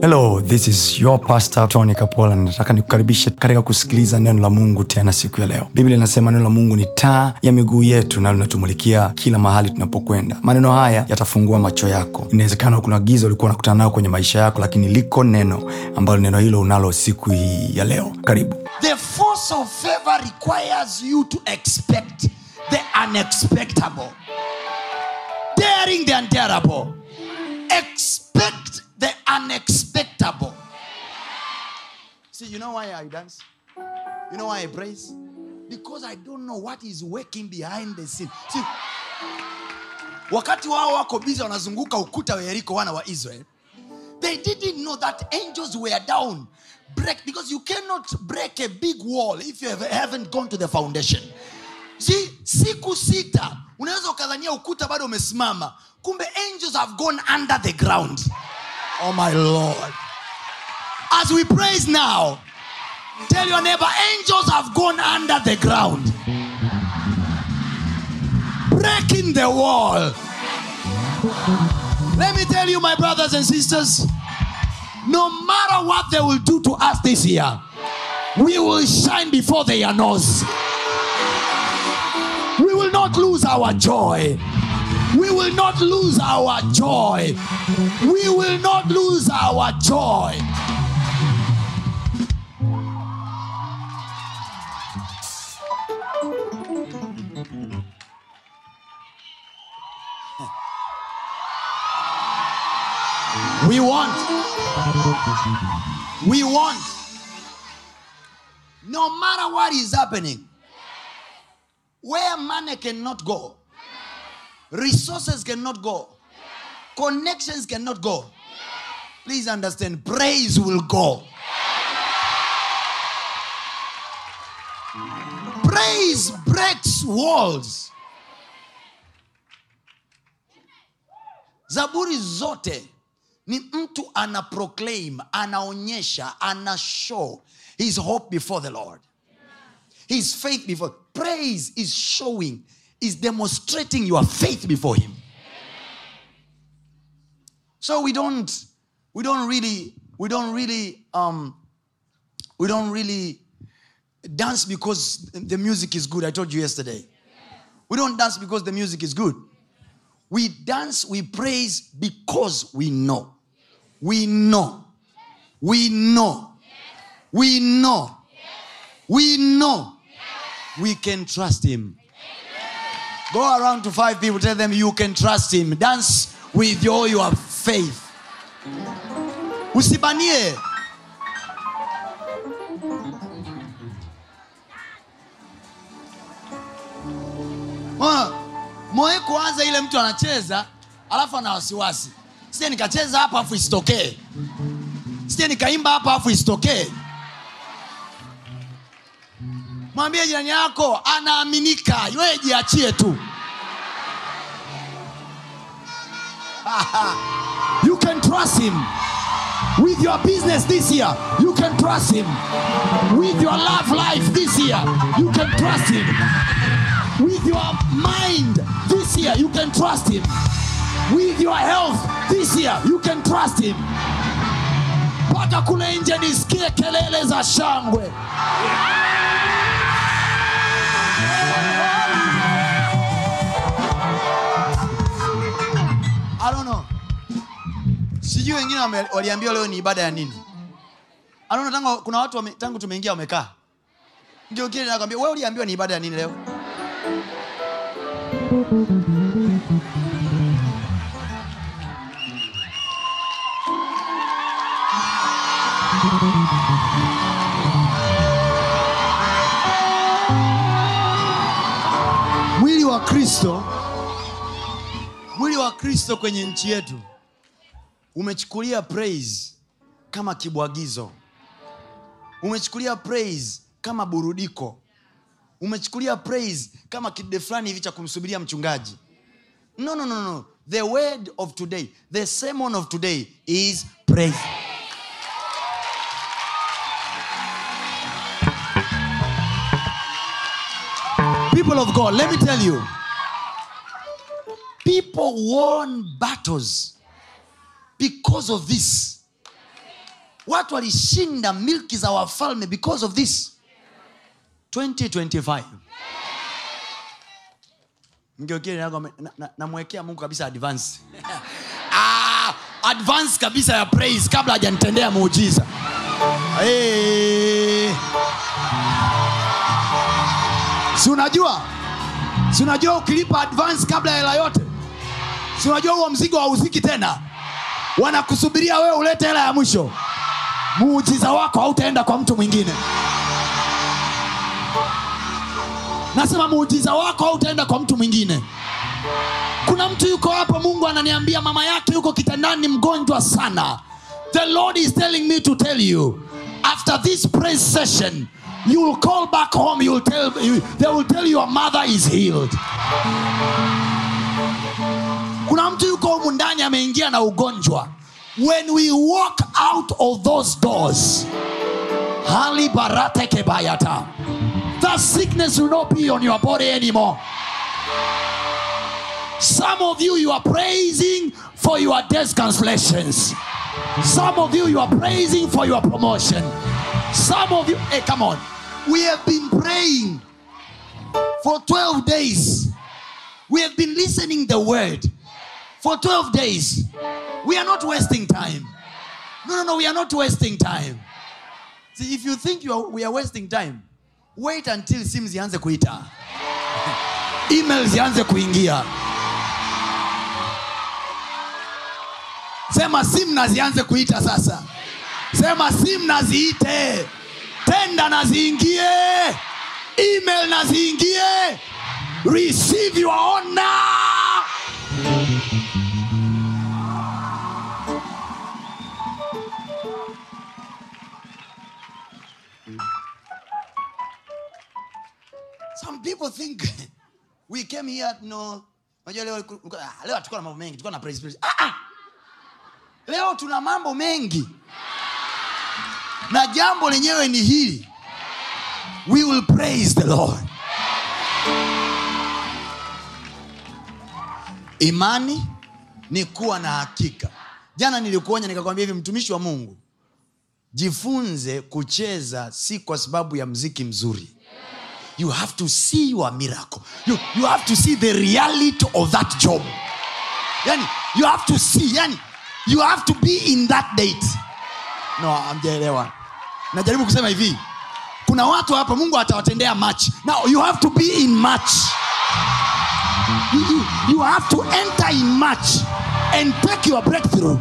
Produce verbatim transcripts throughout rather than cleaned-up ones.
Hello, this is your pastor Tony Kapola. Nataka nikukaribishe katika kusikiliza neno la Mungu tena siku ya leo. Biblia inasema neno la Mungu ni taa ya miguu yetu na linatumulikia kila mahali tunapokwenda. Maneno haya yatafungua macho yako. Inawezekana kuna giza ulikuwa unakutana nalo kwenye maisha yako, lakini liko neno ambalo neno hilo unalo siku hii ya leo. Karibu. The force of favor requires you to expect the unexpectable. Daring the unbearable. Expect the unexpectable. See, you know why I dance? You know why I praise? Because I don't know what is working behind the scene. See, wakati wao wako busy wanazunguka ukuta wa Yeriko wana wa Israel, they didn't know that angels were down. Break, because you cannot break a big wall if you have, haven't gone to the foundation. See, siku sita unaweza ukadhania ukuta bado umesimama, kumbe angels have gone under the ground. Oh my Lord. As we praise now, tell your neighbor, angels have gone under the ground, breaking the wall. Let me tell you, my brothers and sisters, no matter what they will do to us this year, we will shine before their nose. We will not lose our joy. We will not lose our joy. We will not lose our joy. We want. We want. No matter what is happening, where money cannot go, resources cannot go, connections cannot go, please understand, praise will go. Praise breaks walls. Zaburi zote ni mtu ana proclaim, anaonyesha, ana show his hope before the Lord, his faith before. Praise is showing, is demonstrating your faith before him. So we don't we don't really we don't really um we don't really dance because the music is good. I told you yesterday. We don't dance because the music is good. We dance, we praise because we know. We know. We know. We know. We know. We can trust him. Go around to five people, tell them you can trust him. Dance with all your faith. Usibanie. Moe kuanza ile mtu anacheza alafu ana wasiwasi. Sije nikacheza hapa afu isitokee. Sije nikaimba hapa afu isitokee. Mwambie jirani yako anaaminika, wewe jiachie tu. You can trust him with your business this year. You can trust him with your love life this year. You can trust him with your mind this year. You can trust him with your health this year. You can trust him. Paka kule nje nisikie kelele za shangwe. I don't know. Sijui wengine waliambiwa leo ni ibada ya nini. I don't know, tangu kuna watu wame, tangu tumeingia wamekaa. Ndio kile nakwambia, wewe uliambiwa ni ibada ya nini leo? Mwili wa Kristo, mwili wa Kristo kwenye nchi yetu umechukulia praise kama kibwagizo. Umechukulia praise kama burudiko. Umechukulia praise kama kide fulani hivi cha kumsubiria mchungaji. No, no, no, no. The word of today, the sermon of today is praise. People of God, let me tell you. People won battles because of this. Watu walishinda milki za wafalme because of this. twenty twenty-five mgeukie namwekea Mungu kabisa advance. ah, advance kabisa ya praise kabla hajanitendea muujiza. Hey. Si unajua? Si unajua ukilipa advance kabla ya hela yote? Si unajua huo mzigo hauziki tena? Wanakusubiria wewe ulete hela ya mwisho. Muujiza wako hautaenda kwa mtu mwingine. Nasema muujiza wako hautaenda kwa mtu mwingine. Kuna mtu yuko hapa, Mungu ananiambia mama yake yuko kitandani mgonjwa sana. The Lord is telling me to tell you, after this praise session, you will call back home, you will tell you, they will tell your mother is healed. Kuna mtu yuko humu ndani ameingia na ugonjwa. When we walk out of those doors, hali barate kebayata, that sickness will not be on your body anymore. Some of you, you are praising for your death cancellations. Some of you, you are praising for your promotion. Some of you, hey, come on. We have been praying for twelve days. We have been listening the word for twelve days. We are not wasting time. No, no, no, we are not wasting time. See, if you think you are, we are wasting time, wait until simu zianze kuita. Emails zianze kuingia. Sema simu na zianze kuita sasa. Sema simu na ziite. Tenda na ziingie. Email na ziingie. Receive your honor. Some people think we came here, no. Unajua leo leo tukua na mambo mengi, tukua na praise praise. Ah ah. Leo tuna mambo mengi. Na jambo lenyewe ni hili. We will praise the Lord. Imani ni kuwa na hakika. Jana nilikuonya nikakwambia hivi, mtumishi wa Mungu, jifunze kucheza si kwa sababu ya muziki mzuri. You have to see your miracle. You, you have to see the reality of that job. Yani, you have to see, yani, you have to be in that date. No, amjaelewa. Najaribu kusema hivi, kuna watu hapa Mungu atawatendea match. Now you have to be in match. You, you, you have to enter in match and take your breakthrough.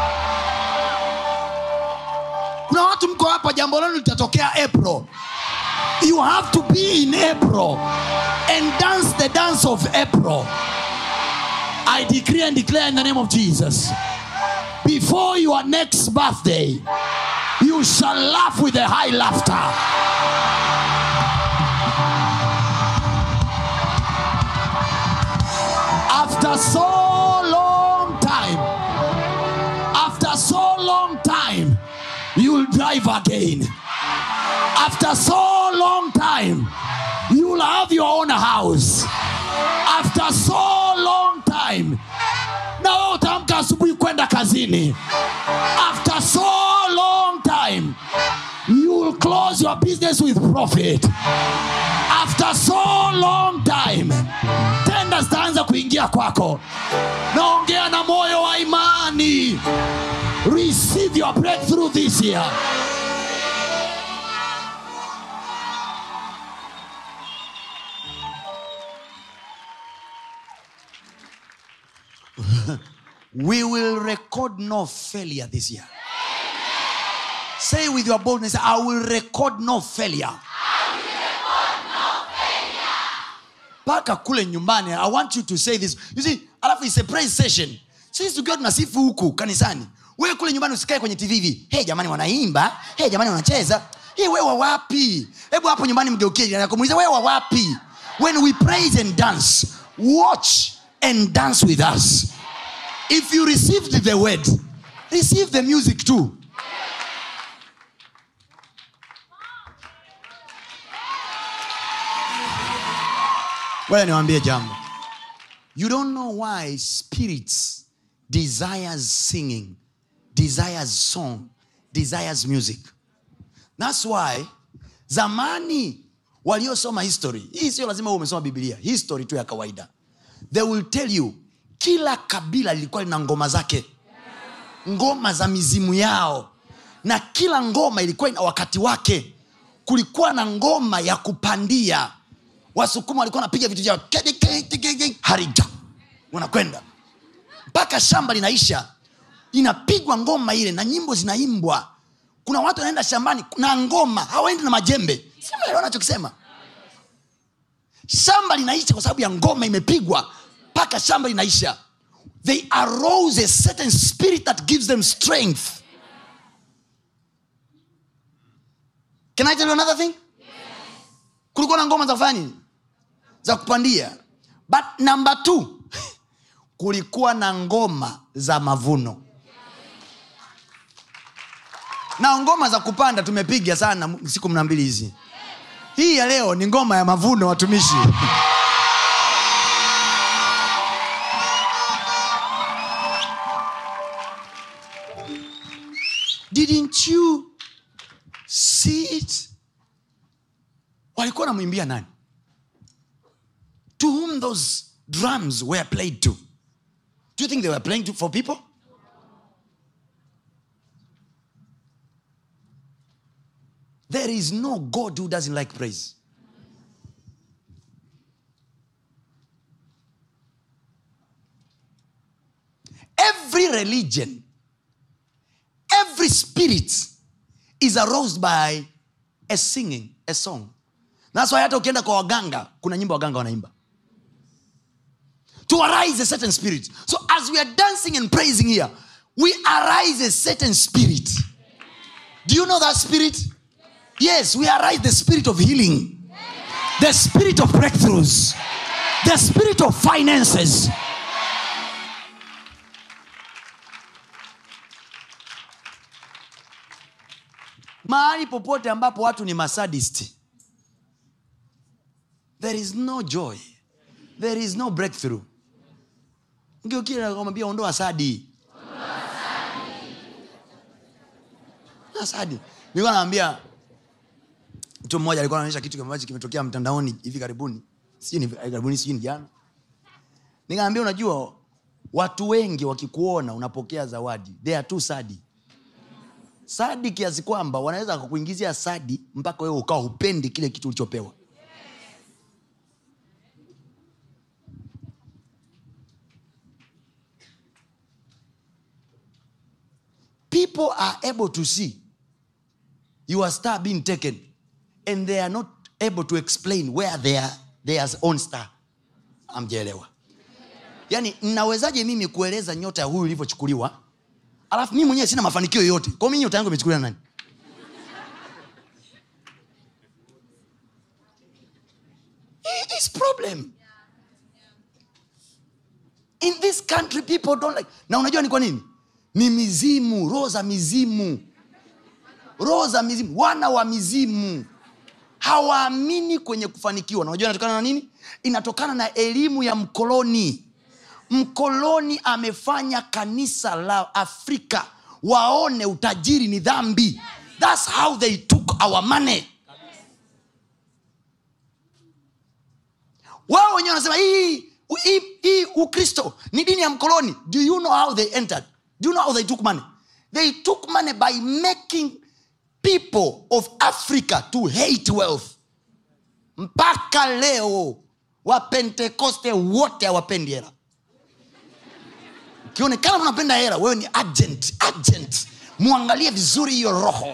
Kuna watu mko hapa jambo lenu litatokea April. You have to be in April and dance the dance of April. I decree and declare in the name of Jesus, before your next birthday, you shall laugh with a high laughter. After so long time, after so long time, you'll drive again. After so long time, you'll have your own house. After so long time, now utamka asubuhi kwenda kazini. After so long time, you will close your business with profit. After so long time, tenda zitaanza kuingia kwako. Naongea na moyo wa imani. Receive your breakthrough this year. We will record no failure this year. Say with your boldness, I will record no failure. I will record no failure. Paka kule nyumbani, I want you to say this. You see, alafu it's a praise session. Sisi tukiwa tunasifu huku kanisani, wewe kule nyumbani usikae kwenye T V hivi. Hey jamani wanaimba, hey jamani wanacheza. Hey wewe wapi? Hebu hapo nyumbani mgeukie na kumuuliza wewe wapi? When we praise and dance, watch and dance with us. If you received the word, receive the music too. Well, niwaambie jambo. You don't know why spirits desires singing, desires song, desires music. That's why zamani waliosoma history, hii sio lazima umesoma Biblia, history tu ya kawaida, they will tell you kila kabila lilikuwa lina ngoma zake, ngoma za mizimu yao, na kila ngoma ilikuwa ina wakati wake. Kulikuwa na ngoma ya kupandia, Wasukuma walikuwa wanapiga vitu vyao harija, wanakwenda mpaka shamba linaisha, inapigwa ngoma ile na nyimbo zinaimbwa. Kuna watu wanaenda shambani na ngoma, hawaendi na majembe. Sema leo anachokisema, shamba linaisha kwa sababu ya ngoma imepigwa mpaka shamba linaisha. They arouse a certain spirit that gives them strength. Can I tell you another thing? Yes. Kulikuwa na ngoma za kufanya nini? Za kupandia. But number two, kulikuwa na ngoma za mavuno. Na ngoma za kupanda tumepiga sana siku mna mbili hizi. Hii ya leo ni ngoma ya mavuno, watumishi. Didn't you see it? Walikuwa wanamwimbia nani? To whom those drums were played to? Do you think they were playing to, for people? There is no God who doesn't like praise. Every religion, every spirit is aroused by a singing, a song. That's why hata ukienda kwa waganga, kuna nyimbo waganga wanaimba. To arise a certain spirit. So as we are dancing and praising here, we arise a certain spirit. Do you know that spirit? Yes, we arise the spirit of healing, the spirit of breakthroughs, the spirit of finances. Mahali popote ambapo watu ni masadisti, there is no joy, there is no breakthrough. Ngio kile nakwambia ondoa sadi. Ondoa sadi. Na sadi. Nilikuwa naambia mtu mmoja alikuwa anaonyesha kitu ambacho kimetokea mtandaoni hivi karibuni. Sio ni karibuni, sio ni jana. Nikamwambia unajua watu wengi wakikuona unapokea zawadi, they are too sadi. Sadi kiasi kwamba wanaweza kukuingizia sadi mpaka wewe ukao upendi kile kitu ulichopewa. People are able to see your star being taken, and they are not able to explain where they are their own star. Amjelewa. Yani ninawezaje mimi kueleza nyota ya huyu ilivyochukuliwa? Alafu mimi mwenyewe sina mafanikio yoyote. Kwa mimi nyota yangu imechukuliwa na nani? It is problem. In this country people don't like. Na unajua ni kwa nini? Ni mizimu, roho za mizimu. Roho za mizimu, wana wa mizimu. Hawaamini kwenye kufanikiwa. Na unajua inatokana na nini? Inatokana na elimu ya mkoloni. Mkoloni amefanya kanisa la Afrika waone utajiri ni dhambi. That's how they took our money. Wao wenyewe wanasema hii hii hii Ukristo ni dini ya mkoloni. Do you know how they entered? Do you know how they took money? They took money by making people of Africa to hate wealth. Mpaka leo wa Pentecoste wote hawapendi hela. Kionekana unapenda hela, wewe ni agent, agent. Muangalie vizuri hiyo roho.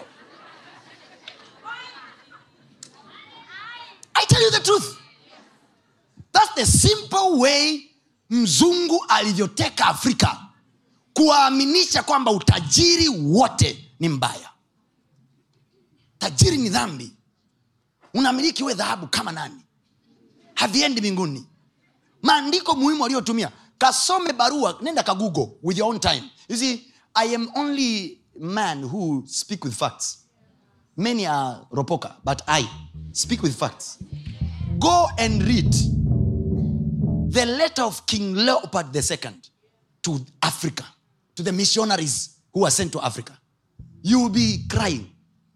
I tell you the truth. That's the simple way mzungu alivyoteka Afrika, kuwaaminisha kwamba utajiri wote ni mbaya. Tajiri ni dhambi. Unamiliki we dhahabu kama nani? Haviendi mbinguni. Maandiko muhimu aliyotumia, kasome barua, nenda ka Google with your own time. You see, I am only man who speak with facts. Many are ropoka, but I speak with facts. Go and read the letter of King Leopold the Second to Africa, to the missionaries who were sent to Africa. you will be crying.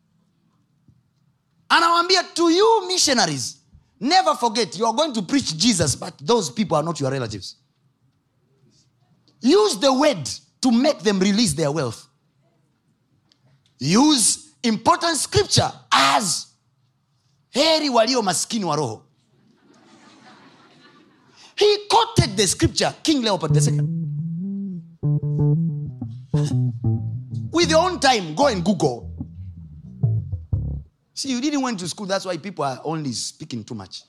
Anawaambia, to you missionaries, never forget you are going to preach Jesus, but those people are not your relatives. Use the word to make them release their wealth. Use important scripture as heri walio maskini wa roho. He quoted the scripture, King Leopold the Second. With your own time, go and Google. See, you didn't went to school, that's why people are only speaking too much.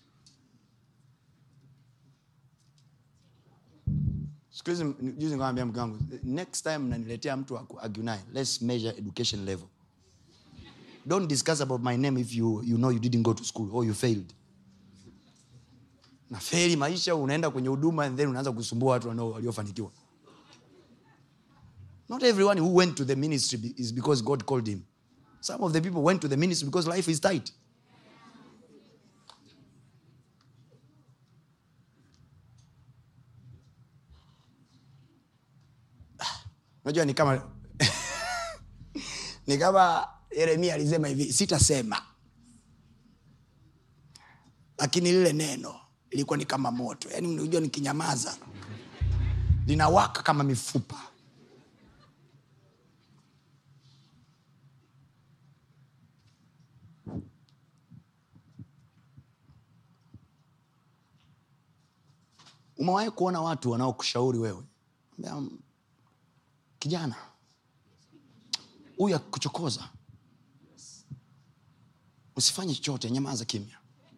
Next time naniletea mtu agunaye, let's measure education level. Don't discuss about my name if you you know you didn't go to school or you failed. Na faili maisha, unaenda kwenye huduma and then unaanza kusumbua watu wanao waliofanikiwa. Not everyone who went to the ministry is because God called him. Some of the people went to the ministry because life is tight. Unajua ni kama ni kama Yeremia alisema hivi, sitasema, lakini lile neno ilikuwa ni kama moto. Yaani unajua nikinyamaza linawaka kama mifupa. Umewahi kuona watu wanaokushauri wewe, kijana huyu akuchokoza, usifanye chochote, nyamaza kimya.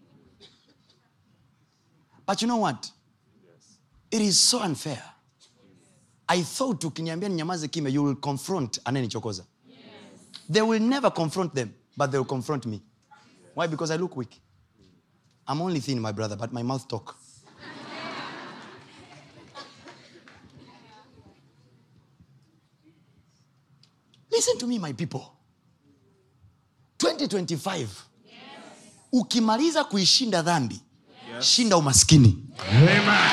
But you know what? It is so unfair. I thought ukiniambia nyamaza kimya, you will confront anayenichokoza. Yes. They will never confront them, but they will confront me. Why? Because I look weak. I'm only thin, my brother, but my mouth talk. Listen to me, my people. twenty twenty-five. Yes. Ukimaliza kuishinda dhambi, yes, shinda umaskini. Amen.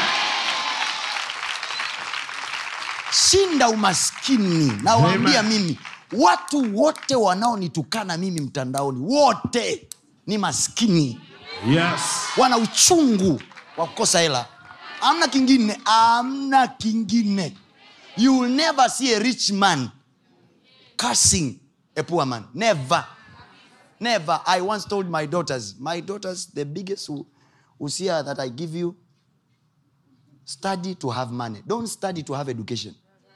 Shinda umaskini. Na waambia mimi, watu wote wanaonitukana mimi mtandaoni, wote ni maskini. Yes. Wana uchungu wa kukosa hela. Amna kingine, amna kingine. You will never see a rich man cursing a poor man. Never. Never. I once told my daughters, my daughters, the biggest usia that I give you, study to have money. Don't study to have education.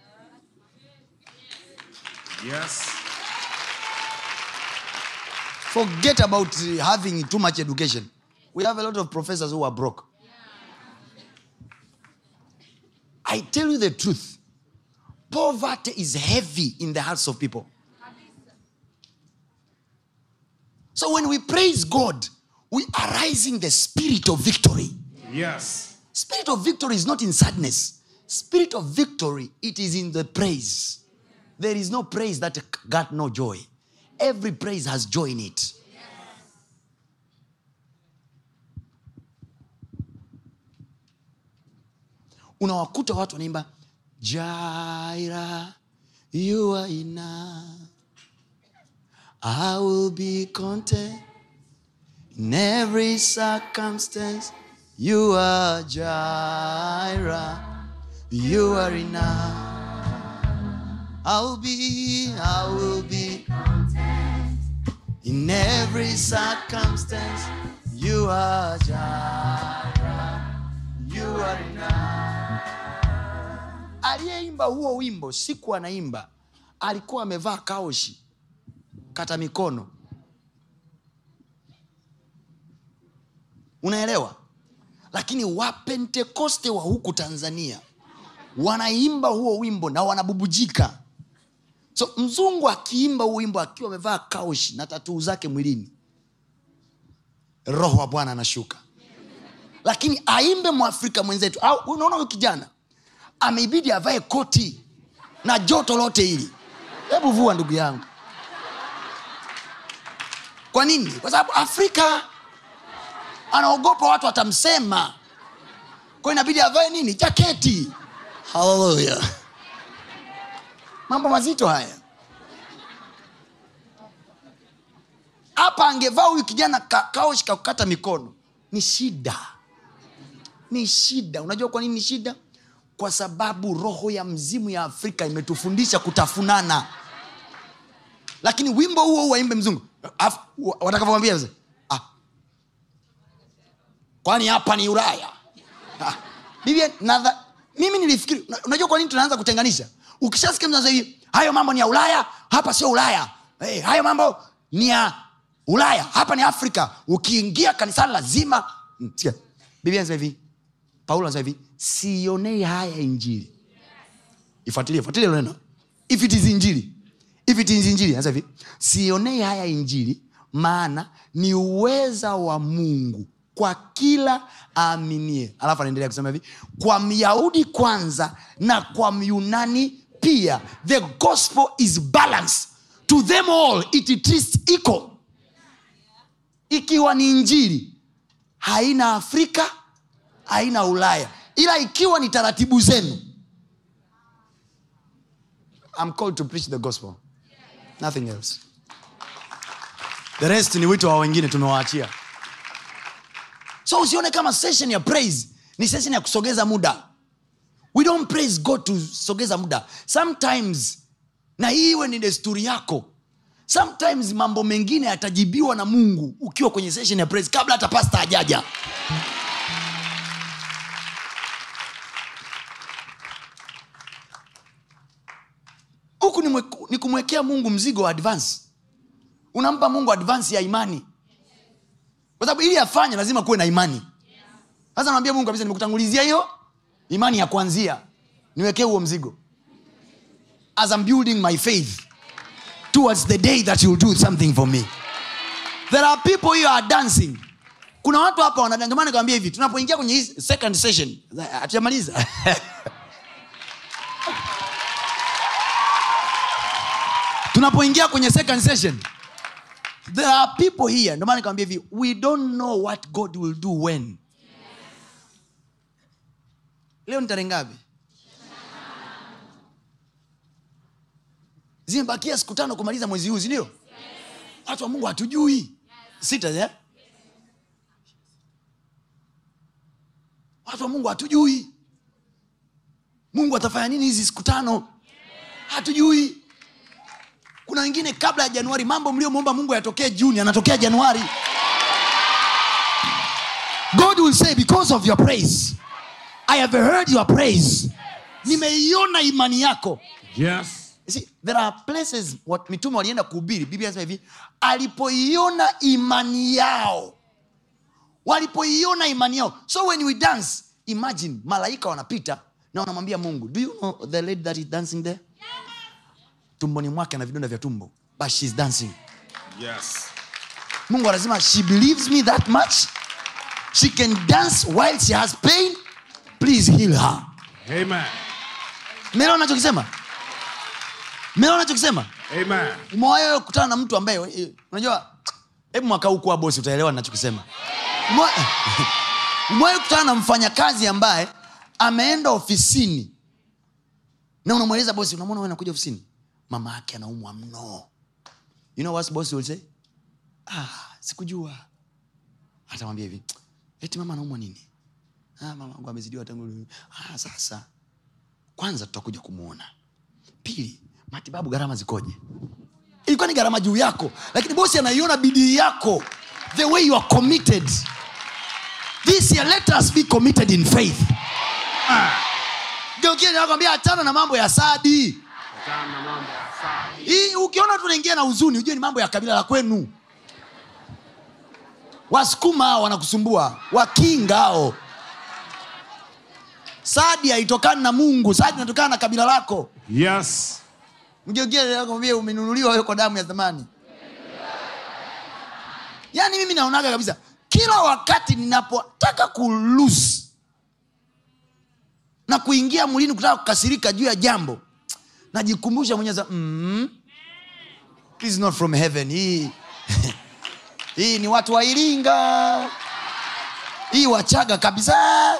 Yes. Forget about having too much education. We have a lot of professors who are broke. I tell you the truth. Poverty is heavy in the hearts of people. So when we praise God, we are raising the spirit of victory. Yes. Spirit of victory is not in sadness. Spirit of victory, it is in the praise. There is no praise that got no joy. Every praise has joy in it. Unawakuta watu wanaimba, Jaira, you are enough. I will be content in every circumstance. You are Jaira, you are enough. I will be, I will be content in every circumstance. You are Jaira, you are enough. Aliyeimba huo wimbo siku anaimba alikuwa amevaa kaoshi kata mikono. Unaelewa? Lakini wa Pentekoste wa huku Tanzania wanaimba huo wimbo na wanabubujika. So mzungu akiimba huo wimbo akiwa amevaa kaoshi na tatuu zake mwilini, roho wa Bwana anashuka. Lakini aimbe Mwafrika mwenzetu, au unaona huyo kijana ameibidi avae koti na joto lote hili. Hebu vua ndugu yangu. Kwa nini? Kwa sababu Afrika anaogopa watu watamsema. Kwa inabidi avae nini? Jaketi. Hallelujah. Mambo mazito haya. hapa angevaa huyu kijana ka, kaoshi kakukata mikono. Ni shida. Ni shida. Unajua kwa nini ni shida? Kwa sababu roho ya mzimu ya Afrika imetufundisha kutafunana. Lakini wimbo huo huo waimbe mzungu. Watakavyoambia mzee. Ah. Kwani hapa ni Ulaya? Ah. Biblia na mimi nilifikiri, unajua kwa nini tunaanza kutenganisha? Ukishasikia mtu anasema hivi, hayo mambo ni ya Ulaya, hapa sio Ulaya. Hey, hayo mambo ni ya Ulaya, hapa ni Afrika. Ukiingia kanisani lazima sikia. Biblia inasema hivi, Paulo anasema hivi, sionei haya injili. Ifuatilie, fuatilie neno. If it is injili. If it is injili, anasema hivi, sionei haya injili, maana ni uweza wa Mungu kwa kila aaminie. Alafu anaendelea kusema hivi, kwa Myahudi kwanza na kwa Myunani pia, the gospel is balanced. To them all it treats equal. Ikiwa ni injili, haina Afrika, haina Ulaya. Ila ikiwa ni taratibu zenu. I'm called to preach the gospel. Nothing else. The rest ni wito wa wengine tumewaachia. So usione kama session ya praise ni session ya kusogeza muda. We don't praise God to sogeza muda. Sometimes, na hiwe ni desturi yako, sometimes mambo mengine yatajibiwa na Mungu ukiwa kwenye session ya praise kabla hata pastor hajaja. Huku ni, ni kumwekea Mungu mzigo wa advance. Unampa Mungu advance ya imani. Kwa sababu ili afanye lazima kuwe na imani. Sasa namwambia Mungu kabisa, nimekutangulizia hiyo imani ya kuanzia. Niwekee huo mzigo. As I'm building my faith towards the day that you'll do something for me. There are people who are dancing. Kuna watu hapa wanadance. Ndio maana nikwambia hivi, tunapoingia kwenye hii second session, hatujamaliza. Tunapoingia kwenye second session, there are people here. Ndio maana nikwambia hivi, we don't know what God will do when. Yes. Leo ni tarehe ngapi? Zimebakia siku tano kumaliza mwezi huu, ndio? Yes. Watu wa Mungu hatujui. Yes. Sita, eh? Yes. Watu wa Mungu hatujui. Mungu atafanya nini hizi siku tano? Yes. Hatujui. Kuna wengine kabla ya Januari, mambo mliomuomba Mungu yatokee Juni, yanatokea Januari. God will say, because of your praise, I have heard your praise. Nimeiona imani yako. Yes. You see, there are places what mitume walienda kuhubiri. Biblia inasema hivi, alipoiona imani yao. Walipoiona imani yao. So when we dance, imagine malaika wanapita na wanamwambia Mungu, do you know the lady that is dancing there? Tumboni mwake na vidonda vya tumbo, but she's dancing. Yes. Mungu anasema, she believes me that much, she can dance while she has pain, please heal her. Amen. Umeona ninachokisema? Umeona ninachokisema? Amen. Umewahi kukutana na mtu ambaye unajua, hebu mwaka huu kwa bosi utaelewa ninachokisema. Umewahi kukutana na mfanyakazi ambaye ameenda ofisini na unamweleza bosi, unamwona wewe unakuja ofisini, mama yake anaumwa mno. You know what boss will say? Ah, sikujua. Atamwambia hivi, eti mama anaumwa nini? Ah, mama wangu amezidiwa tangu. Ah, sasa kwanza tutakuja kumuona. Pili, matibabu gharama zikoje? Ilikuwa ni gharama juu yako, lakini bosi anaiona bidii yako, the way you are committed. This year let us be committed in faith. Ah. Ndio kile nakwambia, achana na mambo ya Sadi. Achana na mambo ya Sadi. Hii ukiona tunaingia na huzuni, ujue ni mambo ya kabila la kwenu. Wasukuma hao wanakusumbua, Wakinga hao. Sadi haitokani na Mungu, Sadi inatokana na kabila lako. Yes. Mgeukie nakwambia, umenunuliwa wewe kwa damu ya thamani. Yaani mimi naonaga kabisa, kila wakati ninapotaka kulose na kuingia mwilini kutaka kukasirika juu ya jambo, najikumbusha mwenyewe, mm, this is not from heaven. Hii hii ni watu wa Iringa, hii Wachaga kabisa.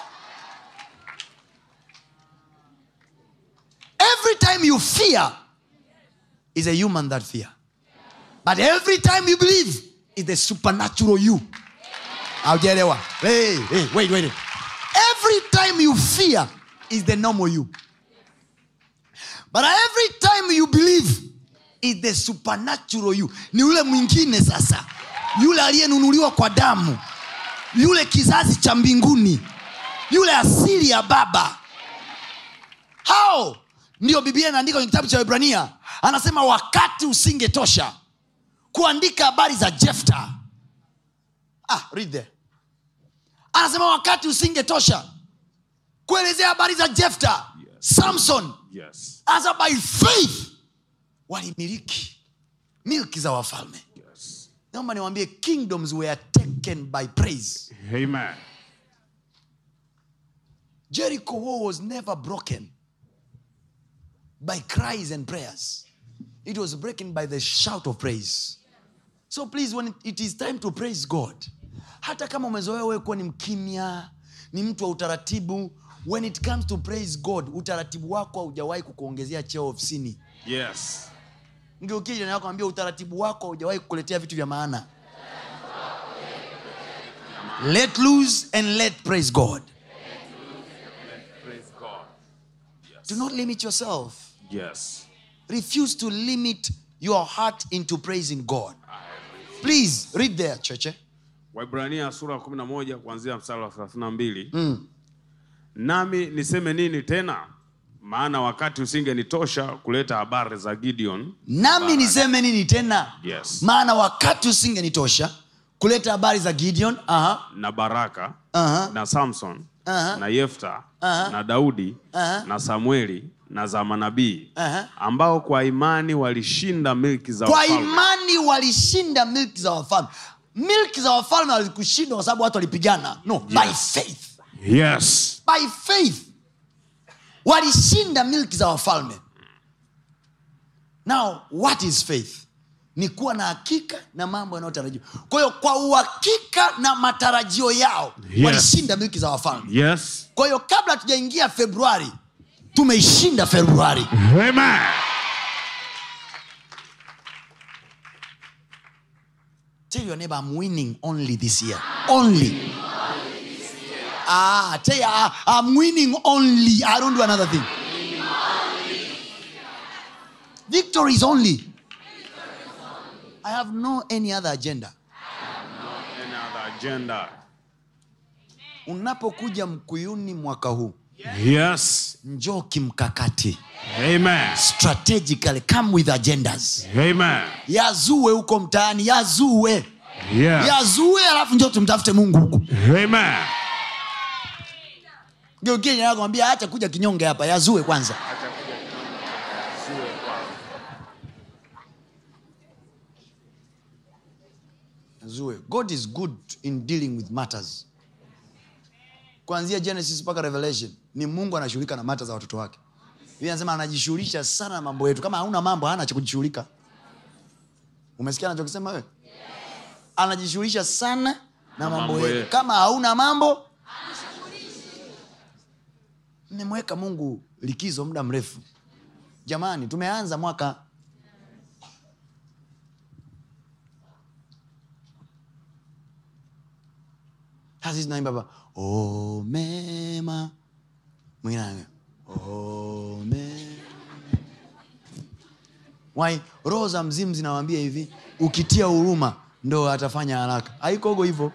Every time you fear is a human that fear, but every time you believe is the supernatural you. Haujaelewa? Hey, hey, wait, wait. Every time you fear is the normal you. But every time you believe is the supernatural you. Ni yule mwingine sasa. Yule aliyenunuliwa kwa damu. Yule kizazi cha mbinguni. Yule asili ya baba. How? Ndio Biblia inaandika kwenye kitabu cha Waebrania. Anasema wakati usingetosha kuandika habari za Jefta. Ah, read there. Anasema wakati usingetosha kuelezea habari za Jefta, yes. Samson, yes. As by faith walimiliki milki za wafalme. Yes. Naomba niwaambie, kingdoms were taken by praise. Amen. Jericho wall was never broken by cries and prayers. It was broken by the shout of praise. So please, when it is time to praise God, hata kama umezoea wewe kuwa ni mkimya, ni mtu wa utaratibu, when it comes to praise God, utaratibu wako haujawahi kukuongezea cheo ofisini. Yes. Ngeukie jirani yako mwambie utaratibu wako haujawahi kukuletea vitu vya maana. Let loose and let praise God. Let praise God. Yes. Do not limit yourself. Yes. Refuse to limit your heart into praising God. Please read there, church. Waebrania sura kumi na moja kuanzia mstari wa thelathini na mbili. Mm. Nami niseme nini tena? Maana wakati usingenitosha kuleta habari za Gideon. Nami Baraka. niseme nini tena? Yes. Maana wakati usingenitosha kuleta habari za Gideon, aha, na Baraka, aha, na Samson, aha, na Yefta, aha, na Daudi, aha, na Samueli, na za manabii, aha, ambao kwa imani walishinda milki za kwa wafalme. Kwa imani walishinda milki za wafalme. Milki za wafalme walikushinda kwa sababu watu walipigana. No, yes. By faith. Yes. By faith. Walishinda milki za wafalme. Now, what is faith? Ni kuwa na hakika na mambo yanayotarajiwa. Kwa hiyo kwa uhakika na matarajio yao, yes, walishinda milki za wafalme. Yes. Kwa hiyo kabla tujaingia Februari, tumeishinda Februari. Amen. Tell your neighbor, I'm winning only this year. Only. Ah, tell you, I'm winning only. I don't do another thing. Victory is only. I have no any other agenda. Any other agenda. Unapokuja Mkuyuni mwaka huu, yes, njoo kimkakati. Amen. Strategically come with agendas. Amen. Yazue huko mtaani, yazue. Yes. Yazue alafu njoo tumtafute Mungu huko. Amen. Ngeo kile nakwambia acha kuja kinyonge hapa, yazue kwanza. Acha kuja kinyonge. Yazue kwanza. Yazue. God is good in dealing with matters. Kuanzia Genesis mpaka Revelation ni Mungu anashughulika na matters za watoto wake. Biblia inasema anajishughulisha sana na mambo yetu. Kama hauna mambo hana cha kujishughulika. Umesikia anachokisema wewe? Yes. Anajishughulisha sana na, na mambo yetu. Kama hauna mambo anashughulisha. Nimemweka Mungu likizo muda mrefu. Jamani, tumeanza mwaka. Sasa tunaimba baba, oh mema. Mwingine oh mema. Why? Roho za mzimu zinawaambia hivi, ukitia huruma ndo atafanya haraka. Haikogo hivyo.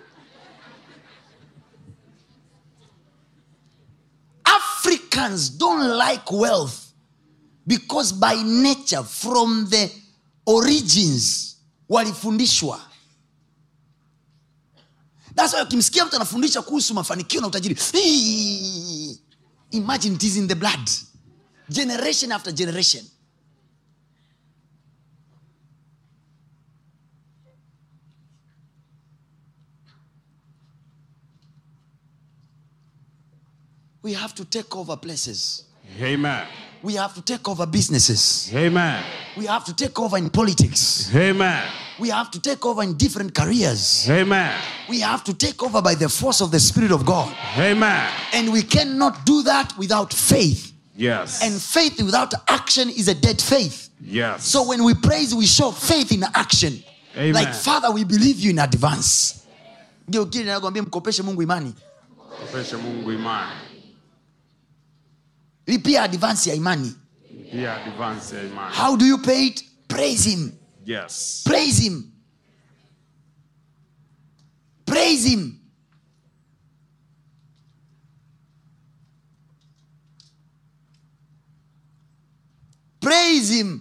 Africans don't like wealth because by nature from the origins walifundishwa. That's why ukimsikia mtu anafundisha kuhusu mafanikio na utajiri, hii, imagine it is in the blood. Generation after generation. We have to take over places. Amen. We have to take over businesses. Amen. We have to take over in politics. Amen. We have to take over in different careers. Amen. We have to take over by the force of the Spirit of God. Amen. And we cannot do that without faith. Yes. And faith without action is a dead faith. Yes. So when we praise, we show faith in action. Amen. Like, Father, we believe you in advance. Ndio kile ninakwambia, mkopeshe Mungu imani. Mkopeshe Mungu imani. Lipia advance ya imani. Lipia advance ya imani. How do you pay it? Praise him. Yes. Praise him. Praise him. Praise him.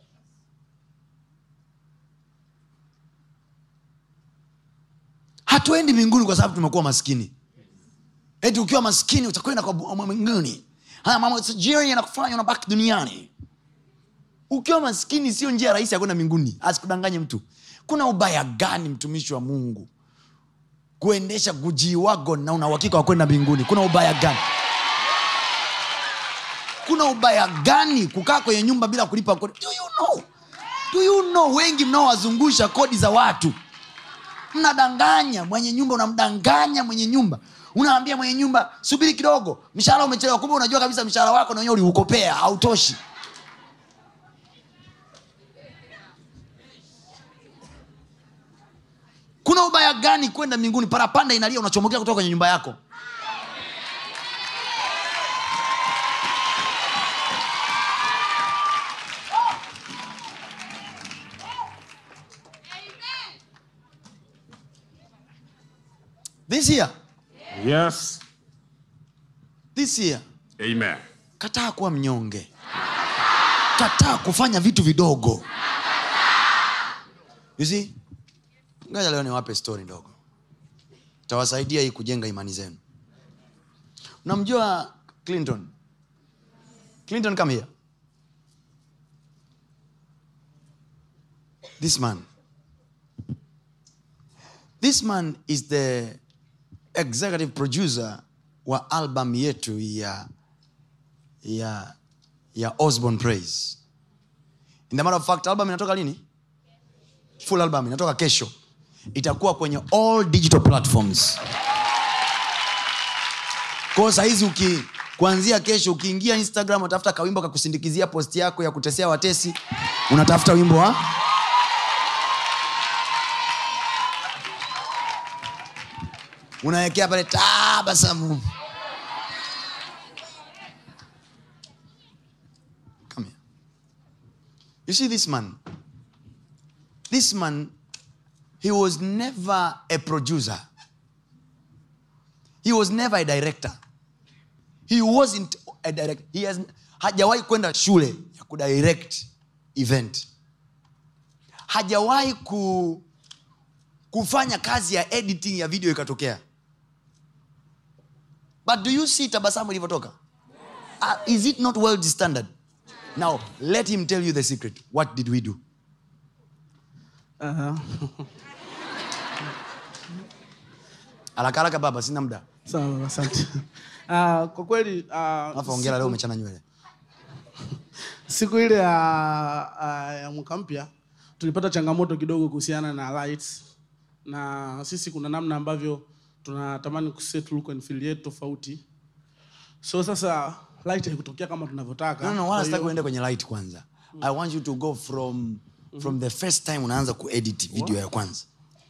Hatuendi mbinguni kwa sababu tumekuwa maskini. Eti ukiwa maskini utakwenda kwa mbinguni. Haya mama, it's a journey inakufanya unabaki duniani. Ukiwa maskini sio njia rahisi ya kwenda mbinguni. Asikudanganye mtu. Kuna ubaya gani mtumishi wa Mungu kuendesha G-Wagon na una uhakika wa kwenda mbinguni? Kuna ubaya gani? Kuna ubaya gani kukaa kwenye nyumba bila kulipa kodi? Do you know? Do you know wengi mnaowazungusha kodi za watu? Mnadanganya mwenye nyumba, unamdanganya mwenye nyumba. Unaambia mwenye nyumba, subiri kidogo, mshahara umechelewa, kumbe unajua kabisa mshahara wako na wenyewe uliukopea, hautoshi. Kuna ubaya gani kwenda mbinguni? Parapanda inalia, unachomokea kutoka kwenye nyumba yako. This year. Yes. This year. Amen. Kataa kuwa mnyonge. Kataa kufanya vitu vidogo. You see? Ngoja leo niwape story ndogo. Tawasaidia hii kujenga imani zenu. Unamjua Clinton? Clinton, come here. This man. This man is the executive producer wa album yetu ya ya ya Osborne Praise. In the matter of fact, album inatoka lini? Full album inatoka kesho. Itakuwa kwenye all digital platforms. Kwa saa hizi uki kuanzia kesho ukiingia Instagram utafuta kawimbo kakusindikizia post yako ya kutesea watesi, unatafuta wimbo wa unawekea pale tabasamu. Come here. You see this man? This man, he was never a producer. He was never a director. He wasn't a director. He has hajawahi kwenda shule ya kudirect event. Hajawahi ku kufanya kazi ya editing ya video ikatokea. But do you see tabasamu ilivyotoka? Uh, is it not world standard? Now, let him tell you the secret. What did we do? Uh-huh. Haraka haraka baba, sina muda. Sawa, asante. Uh, kwa kweli uh, Alafu ongea leo umechana nywele. Siku ile ya uh, ya mwaka mpya tulipata changamoto kidogo kuhusiana na lights, na sisi kuna namna ambavyo tunatamani kuset look and feel yetu tofauti. So sasa light haikutokea kama tunavyotaka. No no, wala sitaki uende kwenye light kwanza. Mm. I want you to go from mm-hmm. from the first time unaanza kuedit video What? ya kwanza.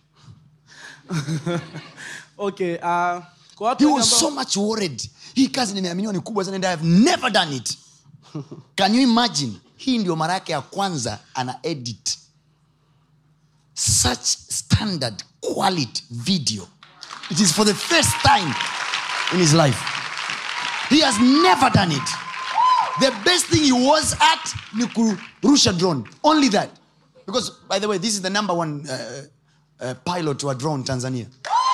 Okay, uh kwa He was so much worried. Hii kazi nimeaminiwa ni kubwa sana and I have never done it. Can you imagine? Hii ndio mara yake ya kwanza ana edit such standard quality video. It is for the first time in his life. He has never done it. The best thing he was at ni kurusha drone. Only that. Because, by the way, this is the number one uh, uh, pilot to a drone in Tanzania.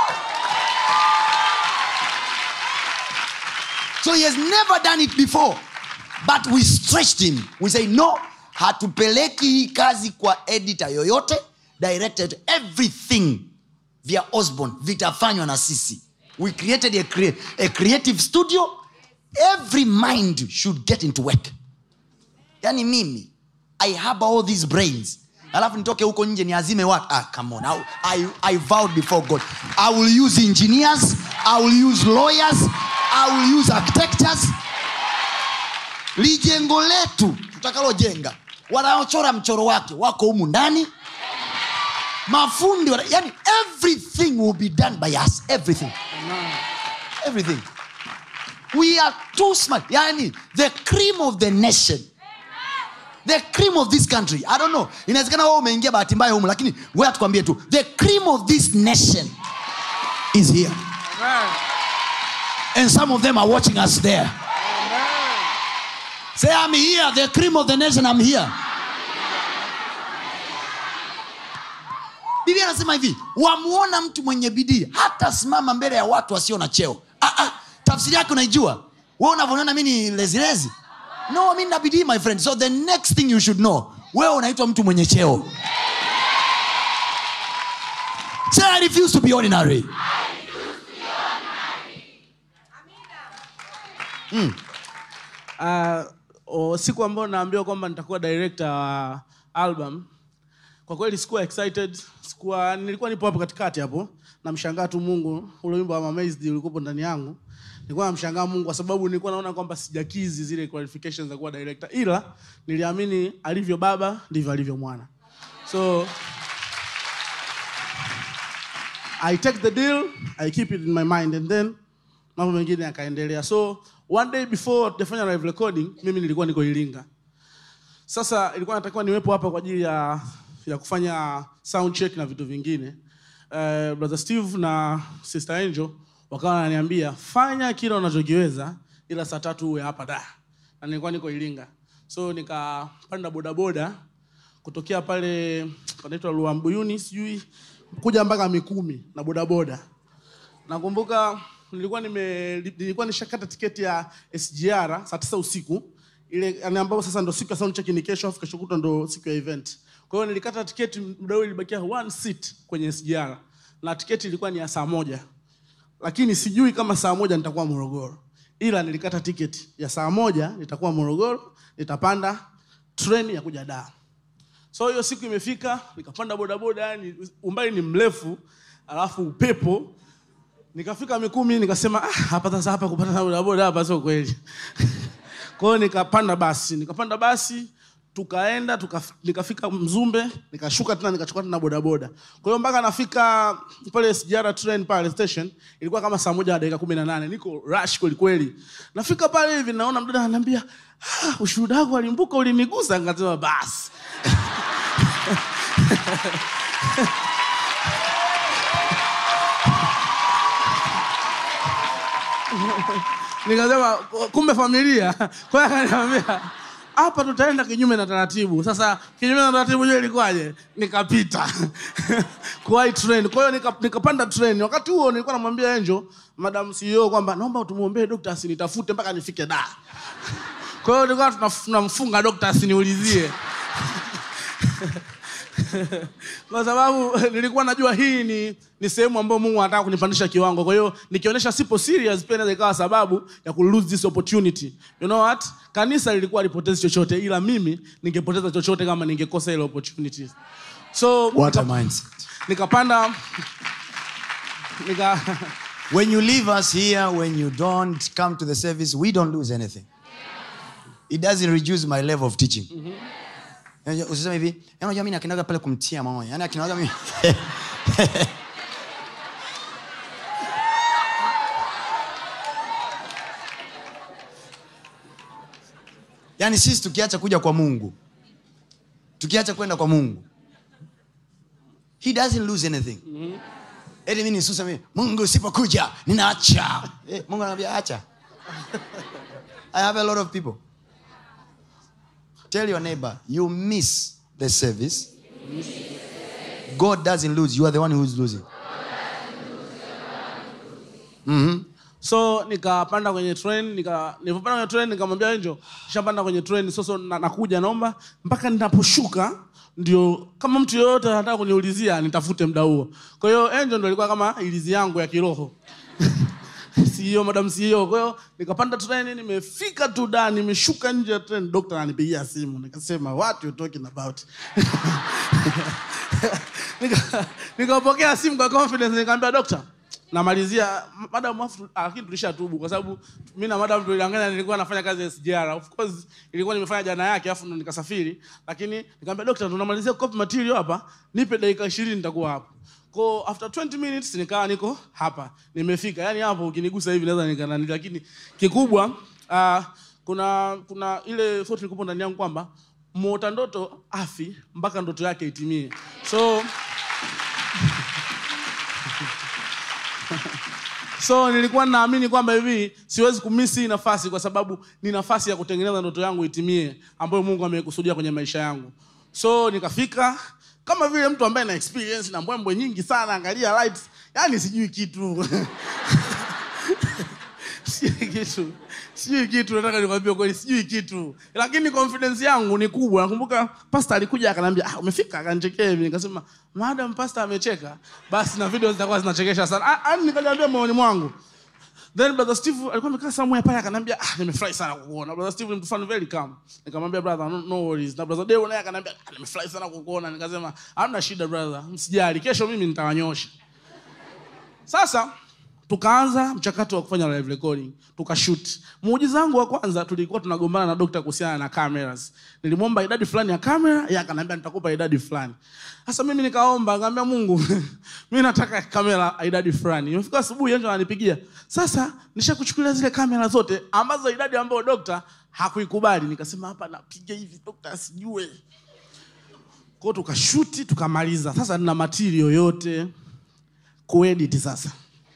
So he has never done it before. But we stretched him. We say, no, hatupeleki hii kazi kwa editor yoyote. Directed everything via Osborne vitafanywa na sisi. We created a, crea- a creative studio. Every mind should get into work. Yani mimi, I have all these brains. Alafu nitoke huko nje ni azime watu. Ah, come on. I, I, I vowed before God. I will use engineers. I will use lawyers. I will use architects. Lijengo letu tutakalo jenga, wanaochora mchoro wake wako humu ndani. mafundi wana, yani everything will be done by us. Everything. Everything. We are too smart. Yani the cream of the nation. The cream of this country. I don't know. Inawezekana wewe umeingia bahati mbaya humu, lakini wewe tukwambie tu, the cream of this nation is here. Amen. And some of them are watching us there. Amen. Say, I'm here. The cream of the nation, I'm here. Biblia inasema hivi, wamuona mtu mwenye bidii hata simama mbele ya watu wasio na cheo. Ah ah, tafsiri yake unaijua? Wewe unavyoona mimi ni lazy lazy? No, mimi na bidii my friend. So the next thing you should know, wewe unaitwa mtu mwenye cheo. Say, I refuse to be ordinary. I refuse to be ordinary. Mm. Uh, siku ambayo naambiwa kwamba nitakuwa director wa album, kwa kweli sikuwa excited. Sikuwa, nilikuwa nipo hapo katikati hapo, namshangaa tu Mungu. Ule wimbo wa Amazed ulikuwa ndani yangu. Nilikuwa namshangaa Mungu kwa sababu nilikuwa naona kwamba sijakizi zile qualifications za kuwa director, ila niliamini alivyo baba ndivyo alivyo mwana. So I take the deal, I keep it in my mind, and then mambo mengine yakaendelea. So one day before tufanya live recording, mimi nilikuwa niko Iringa. Sasa ilikuwa natakiwa niwepo hapa kwa ajili ya ya kufanya sound check na vitu vingine. Uh, brother Steve na sister Angel wakawa wananiambia, fanya kile unachokiweza ila saa tatu uwe hapa da. Na nilikuwa niko Iringa. So nikapanda boda boda kutokea pale panaitwa Luambuyuni sijui kuja mpaka Mikumi na boda boda. Nakumbuka nilikuwa nime nilikuwa nishakata tiketi ya S G R saa tisa usiku. Ile ambapo sasa ndo siku ya sound check ni kesho, afu kesho kutwa ndo siku ya event. Kwa hiyo nilikata tiketi, muda ule ilibakia one seat kwenye S G R. Na tiketi ilikuwa ni ya saa moja. Lakini sijui kama saa moja nitakuwa Morogoro. Ila nilikata tiketi ya saa moja nitakuwa Morogoro, nitapanda treni ya kuja Dar. So hiyo siku imefika, nikapanda boda boda, yani umbali ni mrefu, alafu upepo. Nikafika Mikumi nikasema, ah, hapa sasa hapa kupanda boda boda hapa sio kweli. Kwa hiyo nikapanda basi, nikapanda basi, tukaenda, tuka, nikafika Mzumbe, nikashuka tena nikachukua tena boda boda. Kwa hiyo mpaka nafika pale S G R train pale station, ilikuwa kama saa moja na dakika kumi na nane. Niko rush kweli kweli. Nafika pale hivi naona mdada ananiambia, "Ah, ushuhuda wako alimbuka ulinigusa." Nikasema basi. Nikasema kumbe familia. Kwa hiyo akaniambia, hapa tutaenda kinyume na taratibu. Sasa kinyume na taratibu je ilikuwaje? Nikapita. Kwa train. Kwa hiyo nikapanda train. Wakati huo nilikuwa namwambia Angel, Madam C E O kwamba naomba utumuombee Doctor asinitafute mpaka nifike Dar. Kwa hiyo nilikuwa tunamfunga Doctor asiniulizie. Kwa sababu nilikuwa najua hii ni ni sehemu ambayo Mungu anataka kunipandisha kiwango. Kwa hiyo nikionyesha sipo serious pia inaweza ikawa sababu ya ku lose this opportunity. You know what? Kanisa lilikuwa lipotezi chochote, ila mimi ningepoteza chochote kama ningekosa ile opportunity. So what a mindset. Nikapanda nika when you leave us here, when you don't come to the service, we don't lose anything. It doesn't reduce my level of teaching. Mm-hmm. Usiseme hivi, unajua mimi nakinaga pale kumtia moyo. Yaani akinaga mimi. Yaani sisi tukiacha kuja kwa Mungu, tukiacha kwenda kwa Mungu, he doesn't lose anything. Mm-hmm. Eti mimi nisusa mimi, Mungu usipokuja ninaacha. Eh, Mungu anambia acha. I have a lot of people. Tell your neighbor, you miss the service. God doesn't lose. You are the one who is losing. Mm-hmm. So nikapanda kwenye train, nika nilipopanda kwenye train nikamwambia Angel, "Nishapanda kwenye train, sasa na, nakuja naomba mpaka ninaposhuka ndio kama mtu yoyote anataka kuniulizia nitafute muda huo." Kwa hiyo Angel ndio alikuwa kama ilizi yangu ya kiroho. C E O, Madam C E O. Kwa hiyo nikapanda train, nimefika tu Dar, nimeshuka nje ya train, doctor ananipigia simu. Nikasema, "What you talking about?" Nika nikapokea simu kwa confidence, nikamwambia, "Doctor, namalizia madam afu lakini tulishatubu kwa sababu mimi na madam tulidanganya nilikuwa nafanya kazi ya S G R. Of course ilikuwa nimefanya jana yake afu ndo nikasafiri, lakini nikamwambia daktari tunamalizia copy material hapa, nipe dakika ishirini nitakuwa hapo. Kwa after twenty minutes nikawa niko hapa. Nimefika. Yaani hapo ukinigusa hivi naweza nikanani, lakini kikubwa uh, kuna kuna ile thought ilikuwa ndani yangu kwamba muota ndoto afi mpaka ndoto yake itimie. So So nilikuwa naamini kwamba hivi siwezi kumisi hii nafasi kwa sababu ni nafasi ya kutengeneza ndoto yangu itimie ambayo Mungu amekusudia kwenye maisha yangu. So nikafika kama vile mtu ambaye ana experience na mbwembwe nyingi sana, angalia lights, yani sijui kitu. Sijui kitu. Sijui kitu, nataka nikwambie kweli sijui kitu. Lakini confidence yangu ni kubwa. Nakumbuka pastor alikuja akaniambia, "Ah, umefika?" Akanichekea hivi. Nikasema, "Madam pastor amecheka, basi na video zitakuwa zinachekesha sana." Ah, ah nikaniambia moyoni mwangu. Then brother Steve alikuwa amekaa somewhere pale akaniambia, "Ah, nimefurahi sana kukuona." Brother Steve ni mtu fan very calm. Nikamwambia, "Brother, no, no worries." Na brother Deo naye akaniambia, "Ah, nimefurahi sana kukuona." Nikasema, "Hamna shida brother, msijali. Kesho mimi nitawanyosha." Sasa tukaanza mchakato wa kufanya live recording, tukashoot. Muujiza wangu wa kwanza tulikuwa tunagombana na daktari kuhusiana na cameras. Nilimwomba idadi fulani ya kamera, yeye akaniambia nitakupa idadi fulani. Sasa mimi nikaomba, ngambia Mungu, mimi nataka kamera idadi fulani. Nimefika asubuhi yeye ananipigia. Sasa nishakuchukulia zile kamera zote ambazo idadi ambayo daktari hakuikubali. Nikasema hapa napiga hivi daktari asijue. Kwa hiyo tukashoot tukamaliza. Sasa nina material yote kuedit sasa.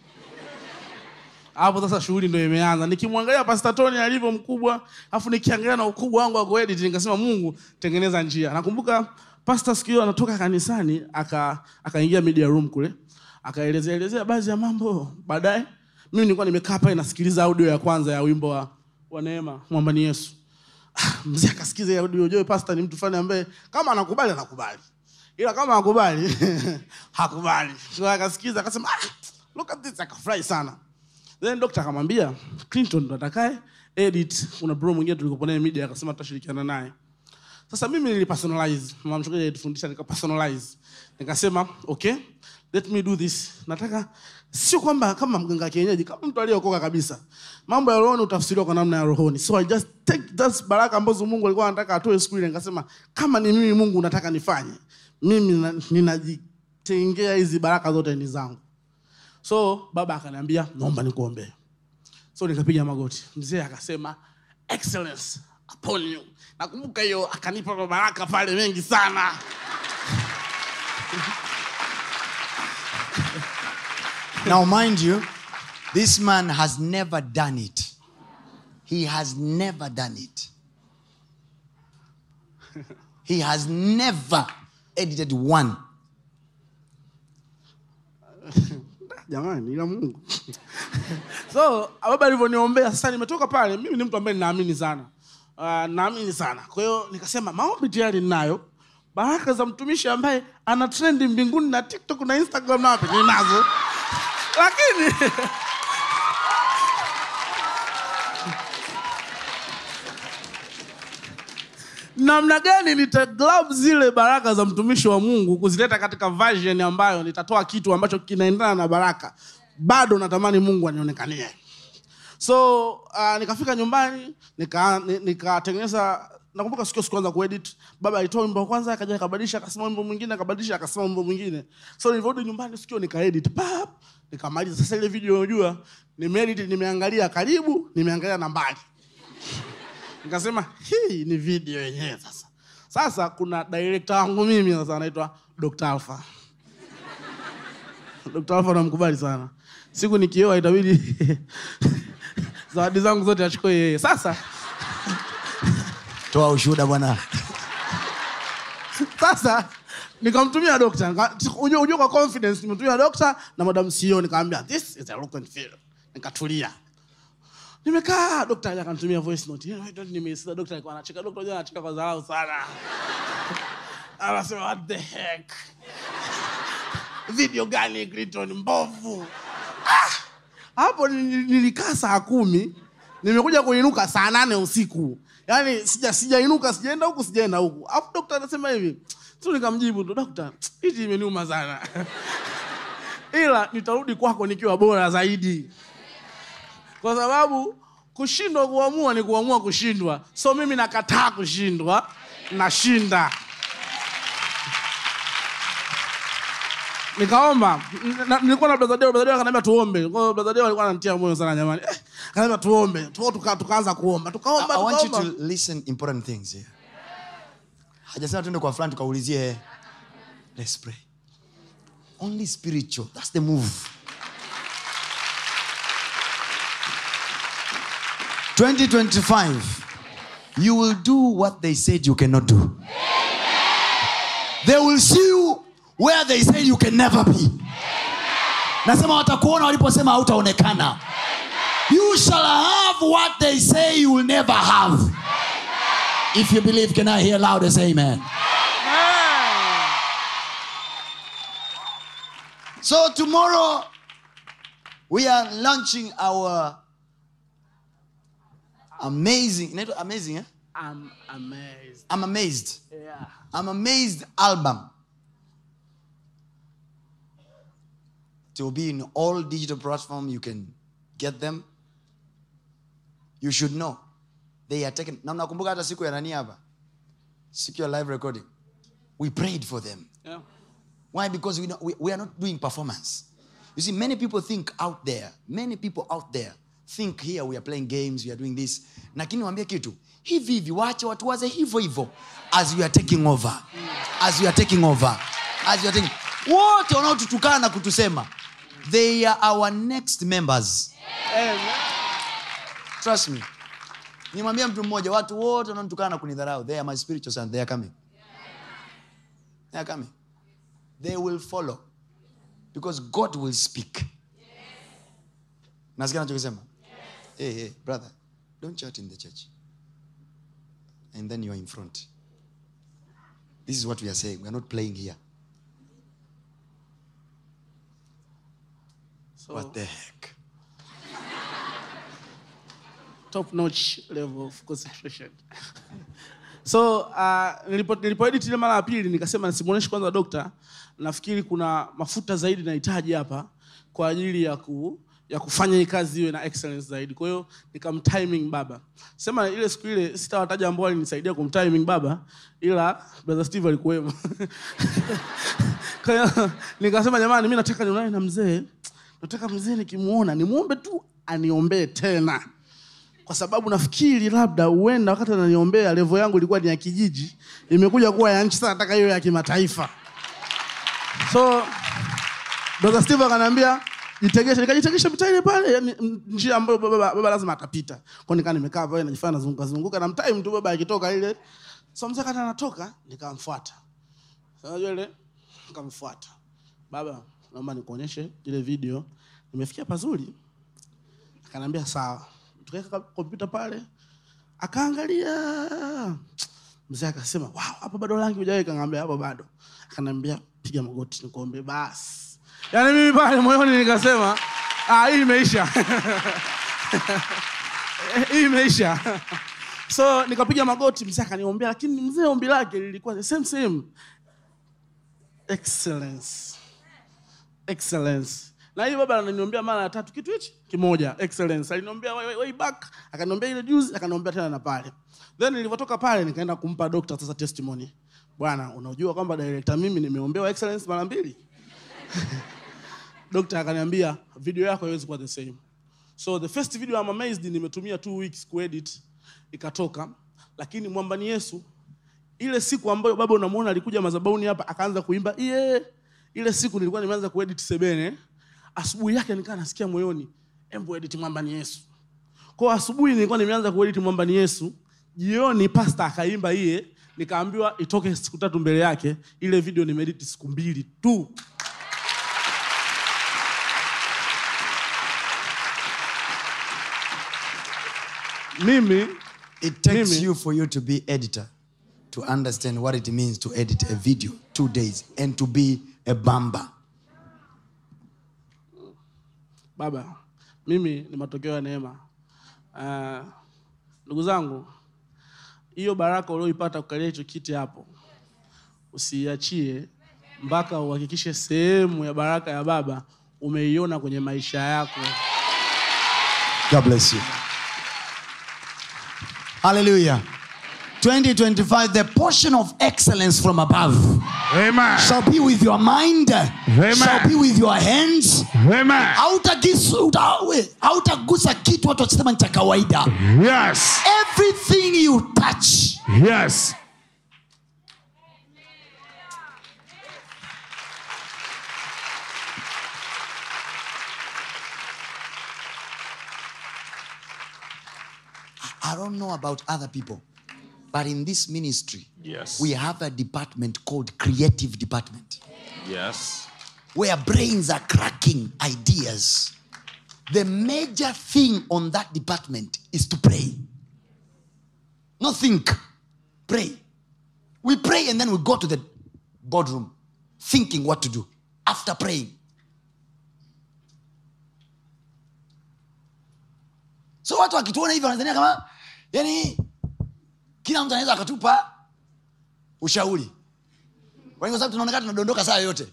Hapo sasa shughuli ndio imeanza. Nikimwangalia Pastor Tony alivyo mkubwa, afu nikiangalia na ukubwa wangu wa kuedit nikasema Mungu tengeneza njia. Nakumbuka Pastor sikio anatoka kanisani aka akaingia media room kule. Akaelezea elezea baadhi ya mambo. Baadaye mimi nilikuwa nimekaa pale nasikiliza audio ya kwanza ya wimbo wa, wa Neema Mwamba ni Yesu. Ah, mzee akasikiza audio. Joe Pastor ni mtu fulani ambaye kama anakubali anakubali. Ila kama hakubali hakubali. So akasikiza akasema ah, look at this, akafurahi sana. Then doctor akamwambia Clinton ndo atakaye edit. Kuna bro mwingine tulikopo naye media akasema tutashirikiana naye. Sasa mimi nilipersonalize. Mama mchungaji alitufundisha nika personalize. Nikasema okay, let me do this. Nataka sio kwamba kama mganga kienyeji, kama mtu aliyeokoka kabisa. Mambo ya rohoni utafsiriwa kwa namna ya rohoni. So I just take those baraka ambazo Mungu alikuwa anataka atoe siku ile. Nikasema kama ni mimi Mungu nataka nifanye, mimi ninajitengea hizi baraka zote ni zangu. So baba akaniambia naomba nikuombe. So nikapiga magoti. Mzee akasema excellence upon you. Nakumbuka hiyo akanipa baraka pale mengi sana. Now mind you, this man has never done it. He has never done it. He has never edited one. Jamani, ila Mungu. So, baba alivyoniombea sasa nimetoka pale, mimi ni mtu ambaye ninaamini sana. Uh, naamini sana. Kwa hiyo nikasema maombi tayari ninayo. Baraka za mtumishi ambaye ana trend mbinguni na TikTok na Instagram na wapi ninazo. Lakini namna gani nitaglove zile baraka za mtumishi wa Mungu kuzileta katika version ambayo nitatoa kitu ambacho kinaendana na baraka. Bado natamani Mungu anionekanie. So uh, nikafika nyumbani nika nikatengeneza, nakumbuka siku siku kwanza kuedit. Baba alitoa wimbo kwanza akaja akabadilisha akasema wimbo mwingine akabadilisha akasema wimbo mwingine. So nilirudi nyumbani siku nikaedit pap nikamaliza. Sasa ile video unajua nimeedit, nimeangalia karibu, nimeangalia na mbali. Nikasema hii ni video yenyewe sasa. Sasa kuna director wangu mimi sasa anaitwa Doctor Alpha. Doctor Alpha namkubali sana. Siku nikioa itabidi zawadi zangu zote achukue yeye. Sasa toa ushuhuda bwana. Sasa nikamtumia doctor. Unajua unajua kwa confidence nimetumia doctor na madam C E O nikamwambia this is a look and feel. Nikatulia. Nimekaa daktari akanitumia voice note. You know, nimesikia daktari alikuwa anacheka. Daktari anacheka kwa dharau sana. Anasema what the heck? Video gani Clinton mbovu? Ah! Hapo nilikaa saa kumi, nimekuja kuinuka saa nane usiku. Yaani sija sijainuka, sijaenda huku, sijaenda huku. Hapo daktari anasema hivi. Tu nikamjibu ndo daktari, hii imeniuma sana. ila nitarudi kwako nikiwa bora zaidi. Kwa sababu kushindwa kuamua ni kuamua kushindwa. So mimi nakataa kushindwa, nashinda. Nikaomba, nilikuwa na brother Deo, brother Deo akaniambia tuombe. Kwa hiyo brother Deo alikuwa ananitia moyo sana jamani. Eh, akaniambia tuombe. Tukao tuka, tukaanza kuomba. Tukaomba, I, I want tukaomba. you to listen important things here. Hajasema tuende kwa fulani tukaulizie. Let's pray. Only spiritual. That's the move. twenty twenty-five. You will do what they said you cannot do. Amen. They will see you where they say you can never be. Amen. Nasema watakuona waliposema hautaonekana. You shall have what they say you will never have. Amen. If you believe, can I hear loud as amen? Amen. So tomorrow we are launching our amazing, amazing, eh? I'm amazed. I'm amazed. Yeah. I'm amazed album. It will be in all digital platforms. You can get them. You should know. They are taken. Na mnakumbuka hata siku ya nani hapa? Siku ya live recording. We prayed for them. Yeah. Why? Because we, know, we, we are not doing performance. You see, many people think out there. Many people out there think here we are playing games, we are doing this. Lakini niwaambie kitu. Hivi hivi waache watu waze hivyo hivyo as we are taking over. As we are taking over. As we are taking. Wote wanaotutukana na kutusema, they are our next members. Amen. Trust me. Nimwambia mtu mmoja, watu wote wanaotukana na kunidharau, they are my spiritual sons, they are coming. They are coming. They will follow. Because God will speak. Nasikia nachokisema? Hey, hey, brother, don't chat in the church. And then you are in front. This is what we are saying. We are not playing here. So, what the heck? Top notch level of concentration. So, uh, nilipo nilipo edit ile mara ya pili nikasema nisimuoneshe kwanza dokta. Nafikiri kuna mafuta zaidi nahitaji hapa kwa ajili ya ku ya kufanya hii kazi iwe na excellence zaidi. Kwa hiyo nikamtiming baba. Sema ile siku ile sitawataja ambao walinisaidia kumtiming baba, ila brother Steve alikuwemo. Kwa hiyo nikasema jamani, mimi nataka nionane na mzee. Nataka mzee nikimuona nimuombe tu aniombee tena. Kwa sababu nafikiri labda huenda wakati ananiombea level yangu ilikuwa ni ya kijiji, imekuja kuwa ya nchi, sasa nataka hiyo ya kimataifa. So brother Steve akaniambia jitegesha, nikajitegesha mtaani pale, yani njia ambayo baba, baba lazima atapita. Kwa nika nimekaa pale najifanya nazunguka zunguka na mtime tu baba akitoka ile. So mzee kata anatoka, nikamfuata. So unajua ile nikamfuata. Baba, naomba nikuonyeshe ile video. Nimefikia pazuri. Akaniambia sawa. Tukaweka kompyuta pale. Akaangalia. Mzee akasema, "Wow, hapo bado rangi hujaweka." Ngambia hapo bado. Akaniambia, "Piga magoti nikuombe basi." Yaani mimi pale moyoni nikasema, "Ah, hii imeisha." Hii imeisha. So nikapiga magoti, mzee akaniombea, lakini mzee ombi lake lilikuwa the same same. Excellence. Excellence. Na hii baba ananiombea mara ya tatu kitu hichi kimoja, excellence. Aliniombea way, way, way back, akaniombea ile juzi, akaniombea tena na pale. Then nilipotoka pale nikaenda kumpa doctor sasa testimony. Bwana, unajua kwamba director mimi nimeombewa excellence mara mbili? Doctor akaniambia video yako haiwezi kuwa the same. So the first video I'm amazed nimetumia two weeks kuedit ikatoka, lakini mwambani Yesu ile siku ambayo baba unamuona alikuja madhabahuni hapa akaanza kuimba yeah, ile siku nilikuwa nimeanza kuedit sebene, asubuhi yake nikaa nasikia moyoni embo edit mwambani Yesu. Kwa asubuhi nilikuwa nimeanza kuedit mwambani Yesu, jioni pastor akaimba iye, nikaambiwa itoke siku tatu mbele yake, ile video nimeedit siku mbili tu. Mimi, it takes mimi, you for you to be editor to understand what it means to edit a video two days and to be a bamba. Baba, mimi ni matokeo ya neema. Uh, ndugu zangu, hiyo baraka ulioipata kukalia hicho kiti hapo, usiachie mpaka uhakikishe sehemu ya baraka ya Baba umeiona kwenye maisha yako. God bless you. Hallelujah. twenty twenty-five, the portion of excellence from above Amen. shall be with your mind, Amen. shall be with your hands. Amen. Hautagusa kitu watu wasema ni cha kawaida. Yes. Everything you touch. Yes. I don't know about other people, but in this ministry, Yes. we have a department called creative department, Yes. where brains are cracking ideas. The major thing on that department is to pray. Not think, pray. We pray and then we go to the boardroom thinking what to do after praying. So watu wakituona hivyo wanadhania kama yani kila mtu anaweza akatupa ushauri. Kwa sababu tunaonekana tunadondoka saa yote.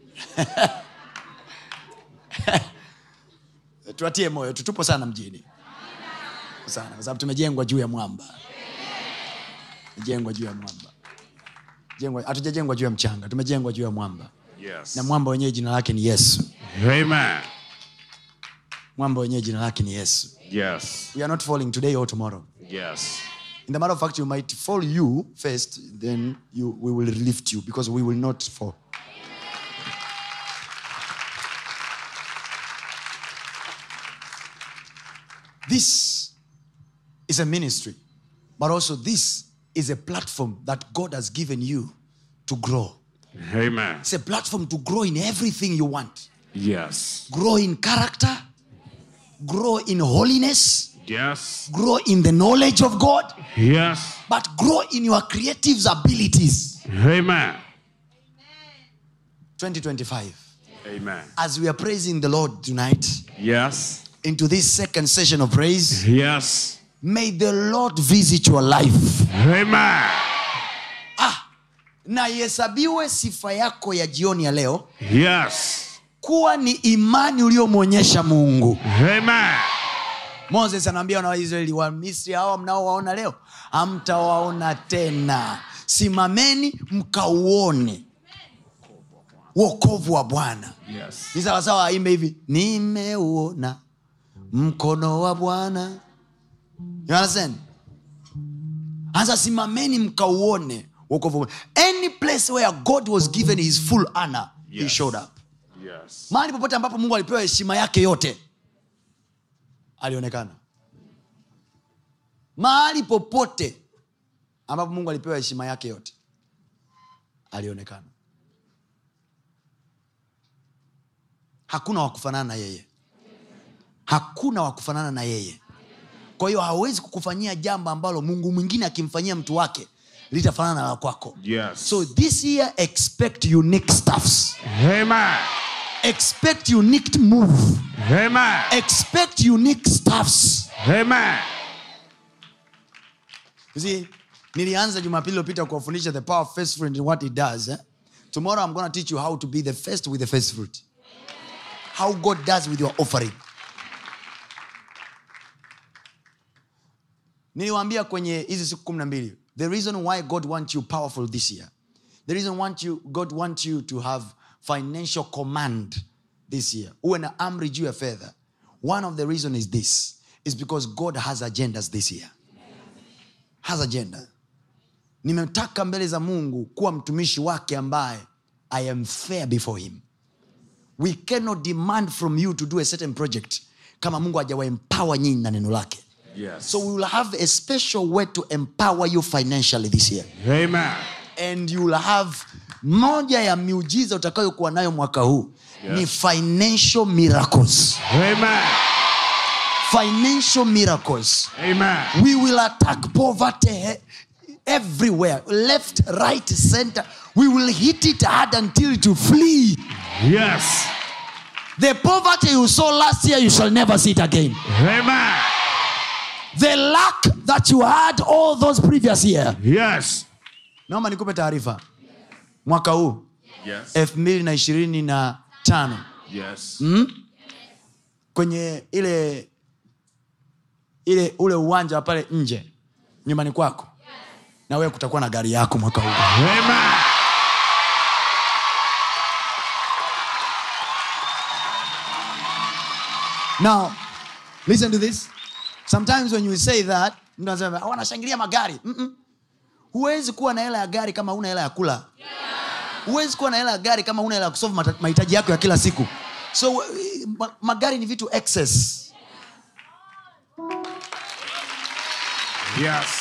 Tuatie moyo, tutupo sana mjini. Sana, kwa sababu tumejengwa juu ya mwamba. Tumejengwa juu ya mwamba. Jengwa, hatujajengwa juu ya mchanga, tumejengwa juu ya mwamba. Yes. Na mwamba wenyewe jina lake ni Yesu. Amen. Mwamba wenyewe jina lake ni Yesu. Yes. We are not falling today or tomorrow. Yes. In the matter of fact, you might fall you first, then you, we will lift you because we will not fall. This is a ministry, but also this is a platform that God has given you to grow. Amen. It's a platform to grow in everything you want. Yes. Grow in character, grow in holiness, Yes. grow in the knowledge of God, Yes. but grow in your creative abilities. Amen. twenty twenty-five. Amen. As we are praising the Lord tonight, Yes. into this second session of praise, Yes. may the Lord visit your life. Amen. Ah, na ihesabiwe sifa yako ya jioni ya leo Yes. kuwa ni imani uliyomwonyesha Mungu. Amen. Moses anawaambia wana wa Israeli, wa Misri hawa mnaowaona leo hamtawaona tena. Simameni mkauone wokovu wa Bwana. Yes. Ni sawa sawa aimbe hivi, nimeuona mkono wa Bwana. You understand? Anza simameni mkauone wokovu wa Bwana. Any place where God was given his full honor, Yes. he showed up. Yes. Mahali popote ambapo Mungu alipewa heshima yake yote, alionekana. Mahali popote ambapo Mungu alipewa heshima yake yote, alionekana. Hakuna wakufanana na yeye. Hakuna wakufanana na yeye. Kwa hiyo hawezi kukufanyia jambo ambalo Mungu mwingine akimfanyia mtu wake litafanana na la kwako. Yes. So this year expect unique stuffs. Amen. Expect unique move. Amen. Expect unique stuffs. Amen. You see, nilianza Jumapili iliyopita kuwafundisha the power of first fruit and what it does. Eh? Tomorrow I'm going to teach you how to be the first with the first fruit. How God does with your offering. Niliwaambia kwenye hizi siku kumi na mbili, the reason why God wants you powerful this year, the reason want you, God wants you to have financial command this year, uwe na amri juu ya fedha. One of the reasons is this, is because God has agendas this year. Has agenda. Nimetaka mbele za Mungu kuwa mtumishi wake ambaye I am fair before him. We cannot demand from you to do a certain project kama Mungu hajawa empower nyinyi na neno lake. Yes. So we will have a special way to empower you financially this year. Amen. And you will have moja ya miujiza utakayokuwa nayo mwaka huu. Yes. Ni financial miracles. Amen. Financial miracles. Amen. We will attack poverty everywhere, left, right, center. We will hit it hard until it will flee. Yes. The poverty you saw last year, you shall never see it again. Amen. The lack that you had all those previous year. Yes. Naomba nikupe taarifa. Mwaka huu Yes. elfu mbili na ishirini na tano Yes. mm? Kwenye ile ile ule uwanja pale nje nyumbani kwako, yes. Na wewe kutakuwa na gari yako mwaka huu. Amen. Now, listen to this. Sometimes when you say that, mtu anasema wanashangilia magari. Mm-mm. Huwezi kuwa na hela ya gari kama huna hela ya kula. Huwezi kuwa na hela ya gari kama huna hela ya kusolve mahitaji yako ya kila siku. So ma- magari ni vitu excess. Yes.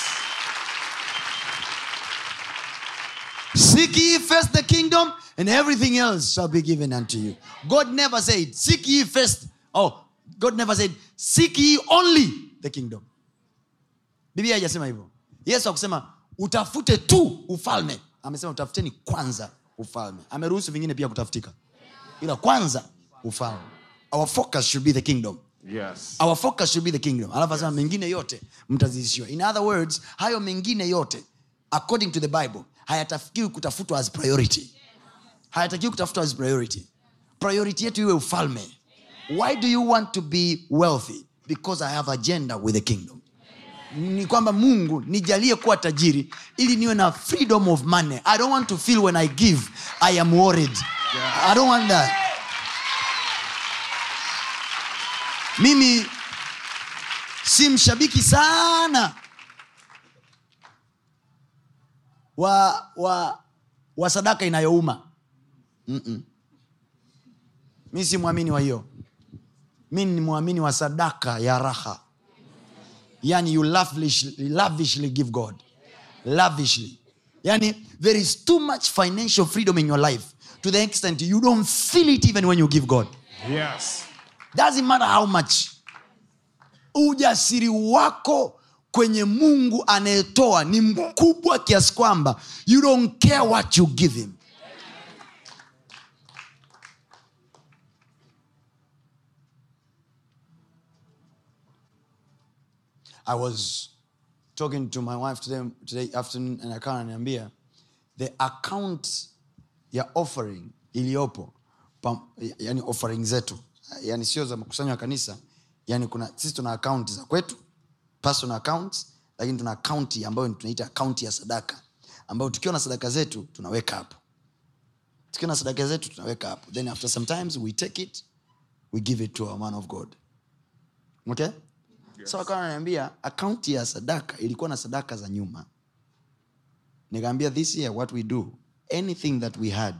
Seek ye first the kingdom and everything else shall be given unto you. God never said seek ye first. Oh, God never said seek ye only the kingdom. Biblia haijasema hivyo. Yesu hakusema utafute tu ufalme. Amesema utafuteni kwanza ufalme. Ameruhusu vingine pia kutafutika. Ila kwanza ufalme. Our focus should be the kingdom. Yes. Our focus should be the kingdom. Alafu asema mengine yote mtazidishiwa. In other words, hayo mengine yote according to the Bible hayatakiwi kutafutwa as priority. Hayatakiwi kutafutwa as priority. Priority yetu iwe ufalme. Why do you want to be wealthy? Because I have agenda with the kingdom. Ni kwamba Mungu nijalie kuwa tajiri ili niwe na freedom of money. I don't want to feel when I give I am worried. Yeah. I don't want that. Mimi si mshabiki sana wa wa wa sadaka inayouma. Mm-mm. Mimi si muamini wa hiyo. Mimi ni muamini wa sadaka ya raha. Yani you lavishly, lavishly give God. Lavishly. Yani there is too much financial freedom in your life to the extent you don't feel it even when you give God. Yes. Doesn't matter how much. Ujasiri wako kwenye Mungu anayetoa ni mkubwa kiasi kwamba you don't care what you give him. I was talking to my wife today, today afternoon and I can't niambia the account ya offering iliyopo, yani offering zetu, yani sio za makusanyo ya kanisa, yani kuna sisi tuna account za kwetu, personal accounts, lakini tuna account ambayo tunaita account ya sadaka, ambayo tukiwa na sadaka zetu tunaweka hapo. Tukiwa na sadaka zetu tunaweka hapo. Then after sometimes we take it, we give it to our man of God. Okay? Yes. So akawa ananiambia account ya sadaka ilikuwa na sadaka za nyuma. Nikamwambia this year what we do, anything that we had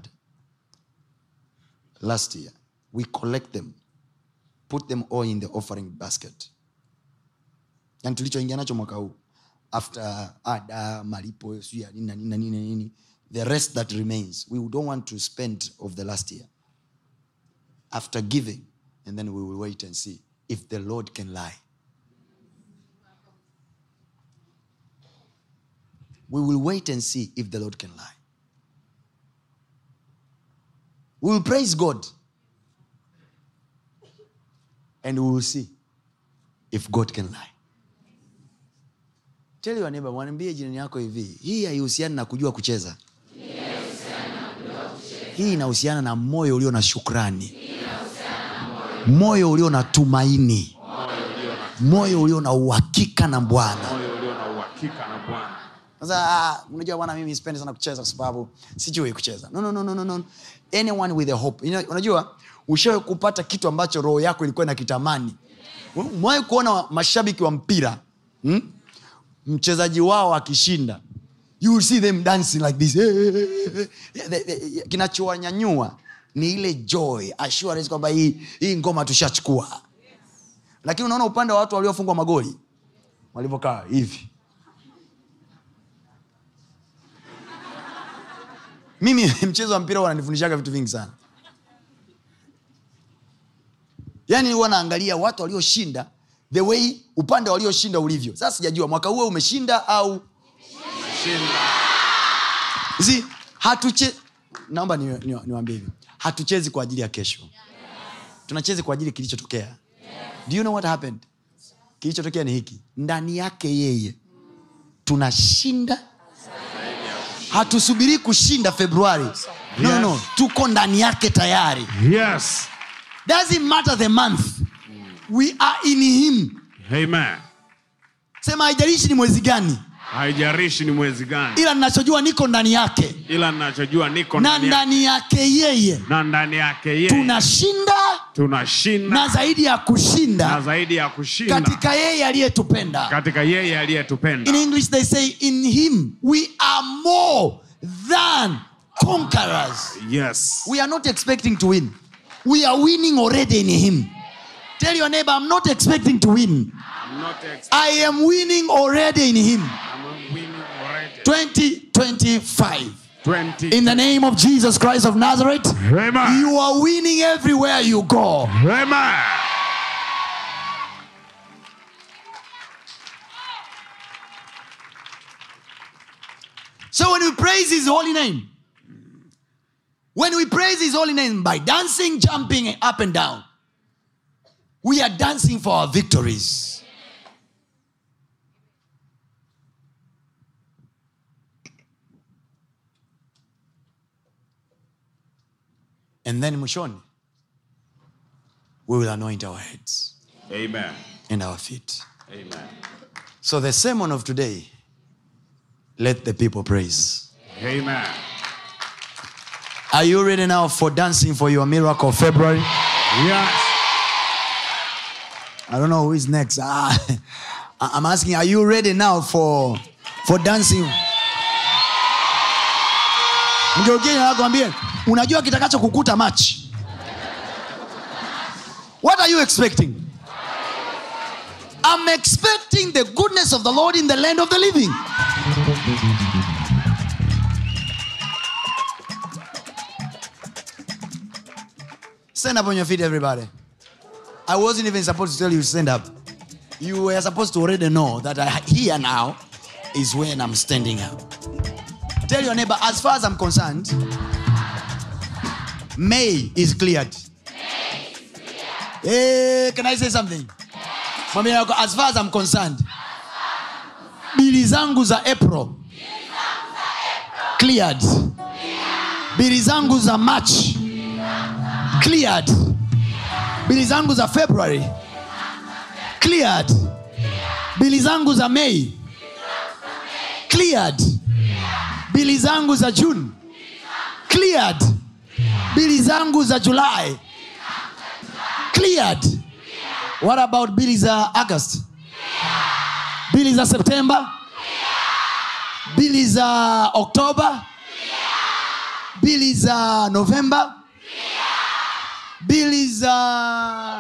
last year, we collect them, put them all in the offering basket. Yani tulichoingia nacho mwaka huu after ada malipo sio nini nini nini nini, the rest that remains we don't want to spend of the last year after giving, and then we will wait and see if the Lord can lie. We will wait and see if the Lord can lie. We will praise God and we will see if God can lie. Tell your neighbor, mwambie jirani yako hivi, hii haihusiani na kujua kucheza. Hii inahusiana na moyo ulio na shukrani. Moyo ulio na tumaini. Moyo ulio na uhakika na Bwana. Moyo ulio na uhakika na Bwana. Sasa unajua bwana, mimi sipendi sana kucheza kwa sababu sijui kucheza. No no no no no. Anyone with a hope. Unajua ushawahi kupata kitu ambacho roho yako ilikuwa inakitamani. Mwae kuona mashabiki wa mpira, hmm? Mchezaji wao akishinda, you will see them dancing like this. Kinachowanyanyua ni ile joy, assurance kwamba hii hii ngoma tushachukua. Lakini unaona upande wa watu waliofungwa magoli walipokaa hivi. Mimi mchezo wa mpira wananifundishaga vitu vingi sana. Yaani huwa naangalia watu walioshinda, the way upande walioshinda ulivyo. Sasa sijajua mwaka huu umeshinda au Shinda. Zi hatuche naomba niwaambie ni, ni hivi. Hatuchezi kwa ajili ya kesho. Yes. Tunacheza kwa ajili kilichotokea. Yes. Do you know what happened? Kilichotokea ni hiki. Ndani yake yeye tunashinda. Hatusubiri kushinda Februari. no, Yes. no, tuko ndani yake tayari. Yes. Doesn't matter the month, we are in him. Amen. Sema haijalishi ni mwezi gani, Haijarishi ni mwezi gani, ila ninachojua niko ndani yake, ila ninachojua niko na ndani yake. ndani yake yeye Na ndani yake yeye tunashinda, tunashinda, na zaidi ya na kushinda zaidi ya kushinda katika yeye aliyetupenda. katika yeye aliyetupenda. In English they say in him we are more than conquerors. Yes. We are not expecting to win. We are winning already in him. Tell your neighbor, I'm not expecting to win. I'm not ex- I am winning already in him. I'm winning already. twenty twenty-five. twenty. In the name of Jesus Christ of Nazareth, Amen. you are winning everywhere you go. Amen. So when we praise his holy name, when we praise his holy name by dancing, jumping up and down, we are dancing for our victories. And then mwishoni, we will anoint our heads Amen. and our feet. Amen. So the sermon of today, let the people praise. Amen. Are you ready now for dancing for your miracle of February? Yes. I don't know who is next. Ah, I'm asking, are you ready now for for dancing? Mgeukie nakwambia, unajua kitakacho kukuta March. What are you expecting? I'm expecting the goodness of the Lord in the land of the living. Stand up on your feet, everybody. I wasn't even supposed to tell you to stand up. You were supposed to already know that I, here now is when I'm standing up. Tell your neighbor, as far as I'm concerned, May is cleared. Hey, can I say something? As far as I'm concerned, bili zangu za April cleared. Bili zangu za March cleared. Bili zangu za February cleared. Bili zangu za May cleared. Bili zangu za June cleared. Bili zangu za July cleared. What about bili za August? Bili za September? Bili za October? Bili za November? Bili za...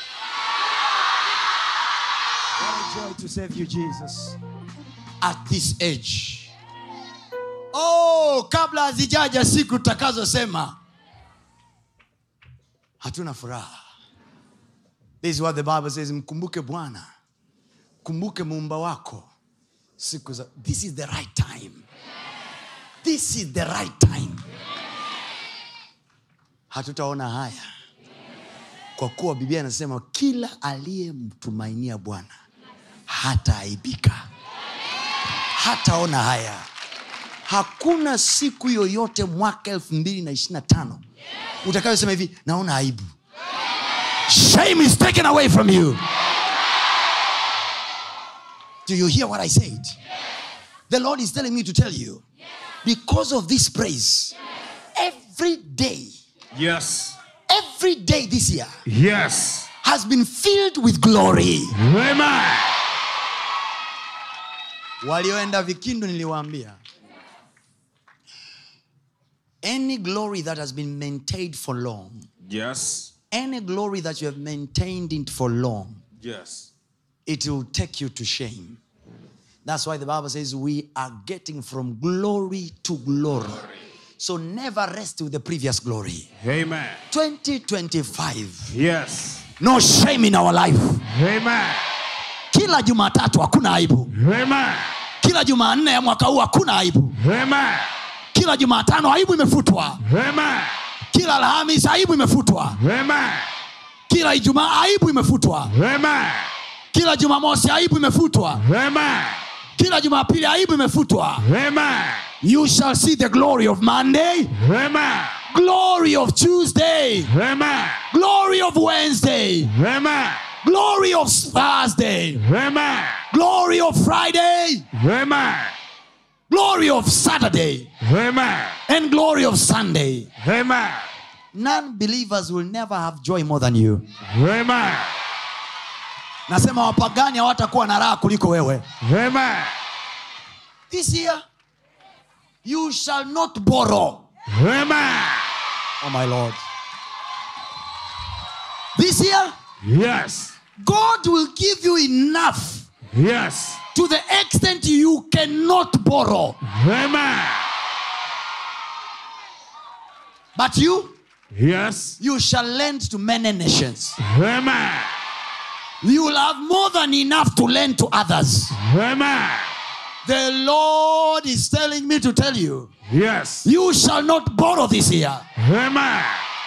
What a joy to serve you, Jesus. At this age. Oh, kabla hazijaja siku tutakazosema hatuna furaha. This is what the Bible says, mkumbuke Bwana, kumbuke muumba wako siku za. This is the right time. This is the right time. Hatutaona haya kwa kuwa Biblia inasema kila aliyemtumainia Bwana hataaibika, hataona haya. Hakuna siku yoyote mwaka elfu mbili na ishirini na tano utakayosema hivi naona aibu. Shame is taken away from you. Do you hear what I said? The Lord is telling me to tell you, because of this praise, every day, Yes. every day this year Yes. has been filled with glory. Amen. Walioenda Vikindu niliwaambia, any glory that has been maintained for long, Yes. any glory that you have maintained it for long, Yes. it will take you to shame. That's why the Bible says we are getting from glory to glory. So never rest with the previous glory. Amen. twenty twenty-five. Yes. No shame in our life. Amen. Kila Jumatatu hakuna aibu. Amen. Kila Jumanne ya mwaka huu hakuna aibu. Amen. Kila Jumatano aibu imefutwa. Amen. Kila Alhamisi aibu imefutwa. Amen. Kila Ijumaa aibu imefutwa. Amen. Kila Jumamosi aibu imefutwa. Amen. Kila Jumapili aibu imefutwa. Amen. You shall see the glory of Monday. Amen. Glory of Tuesday. Amen. Glory of Wednesday. Amen. Glory of Thursday. Amen. Glory of Friday. Amen. Glory of Saturday. Amen. And glory of Sunday. Amen. Non-believers will never have joy more than you. Amen. Nasema wapagani hawatakuwa na raha kuliko wewe. Amen. This year you shall not borrow. Amen. Oh my Lord. This year, Yes. God will give you enough Yes. to the extent you cannot borrow. Amen. But you, Yes. you shall lend to many nations. Amen. You will have more than enough to lend to others. Amen. The Lord is telling me to tell you, Yes. you shall not borrow this year. Amen.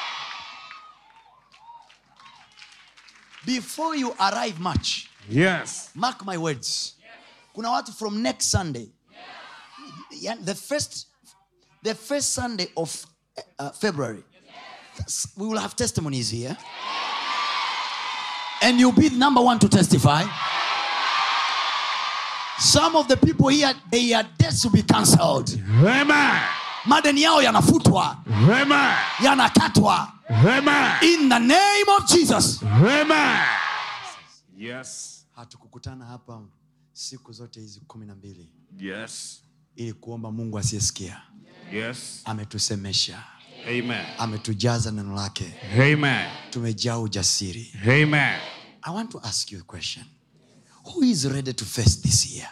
Before you arrive much, Yes. mark my words. Kuna watu from next Sunday. Yeah, the first the first Sunday of uh, February. We will have testimonies here. And you'll be the number one to testify. Some of the people here, their debts will be cancelled. Amen. Madeni yao yanafutwa. Amen. Yanakatwa. Amen. In the name of Jesus. Amen. Yes. Hatukukutana hapa siku zote hizi kumi na mbili. Yes. Ili kuomba Mungu asiyesikia. Yes. Ametusemesha. Amen. Ametujaza neno lake. Amen. Tumejaa ujasiri. Amen. I want to ask you a question. Who is ready to face this year?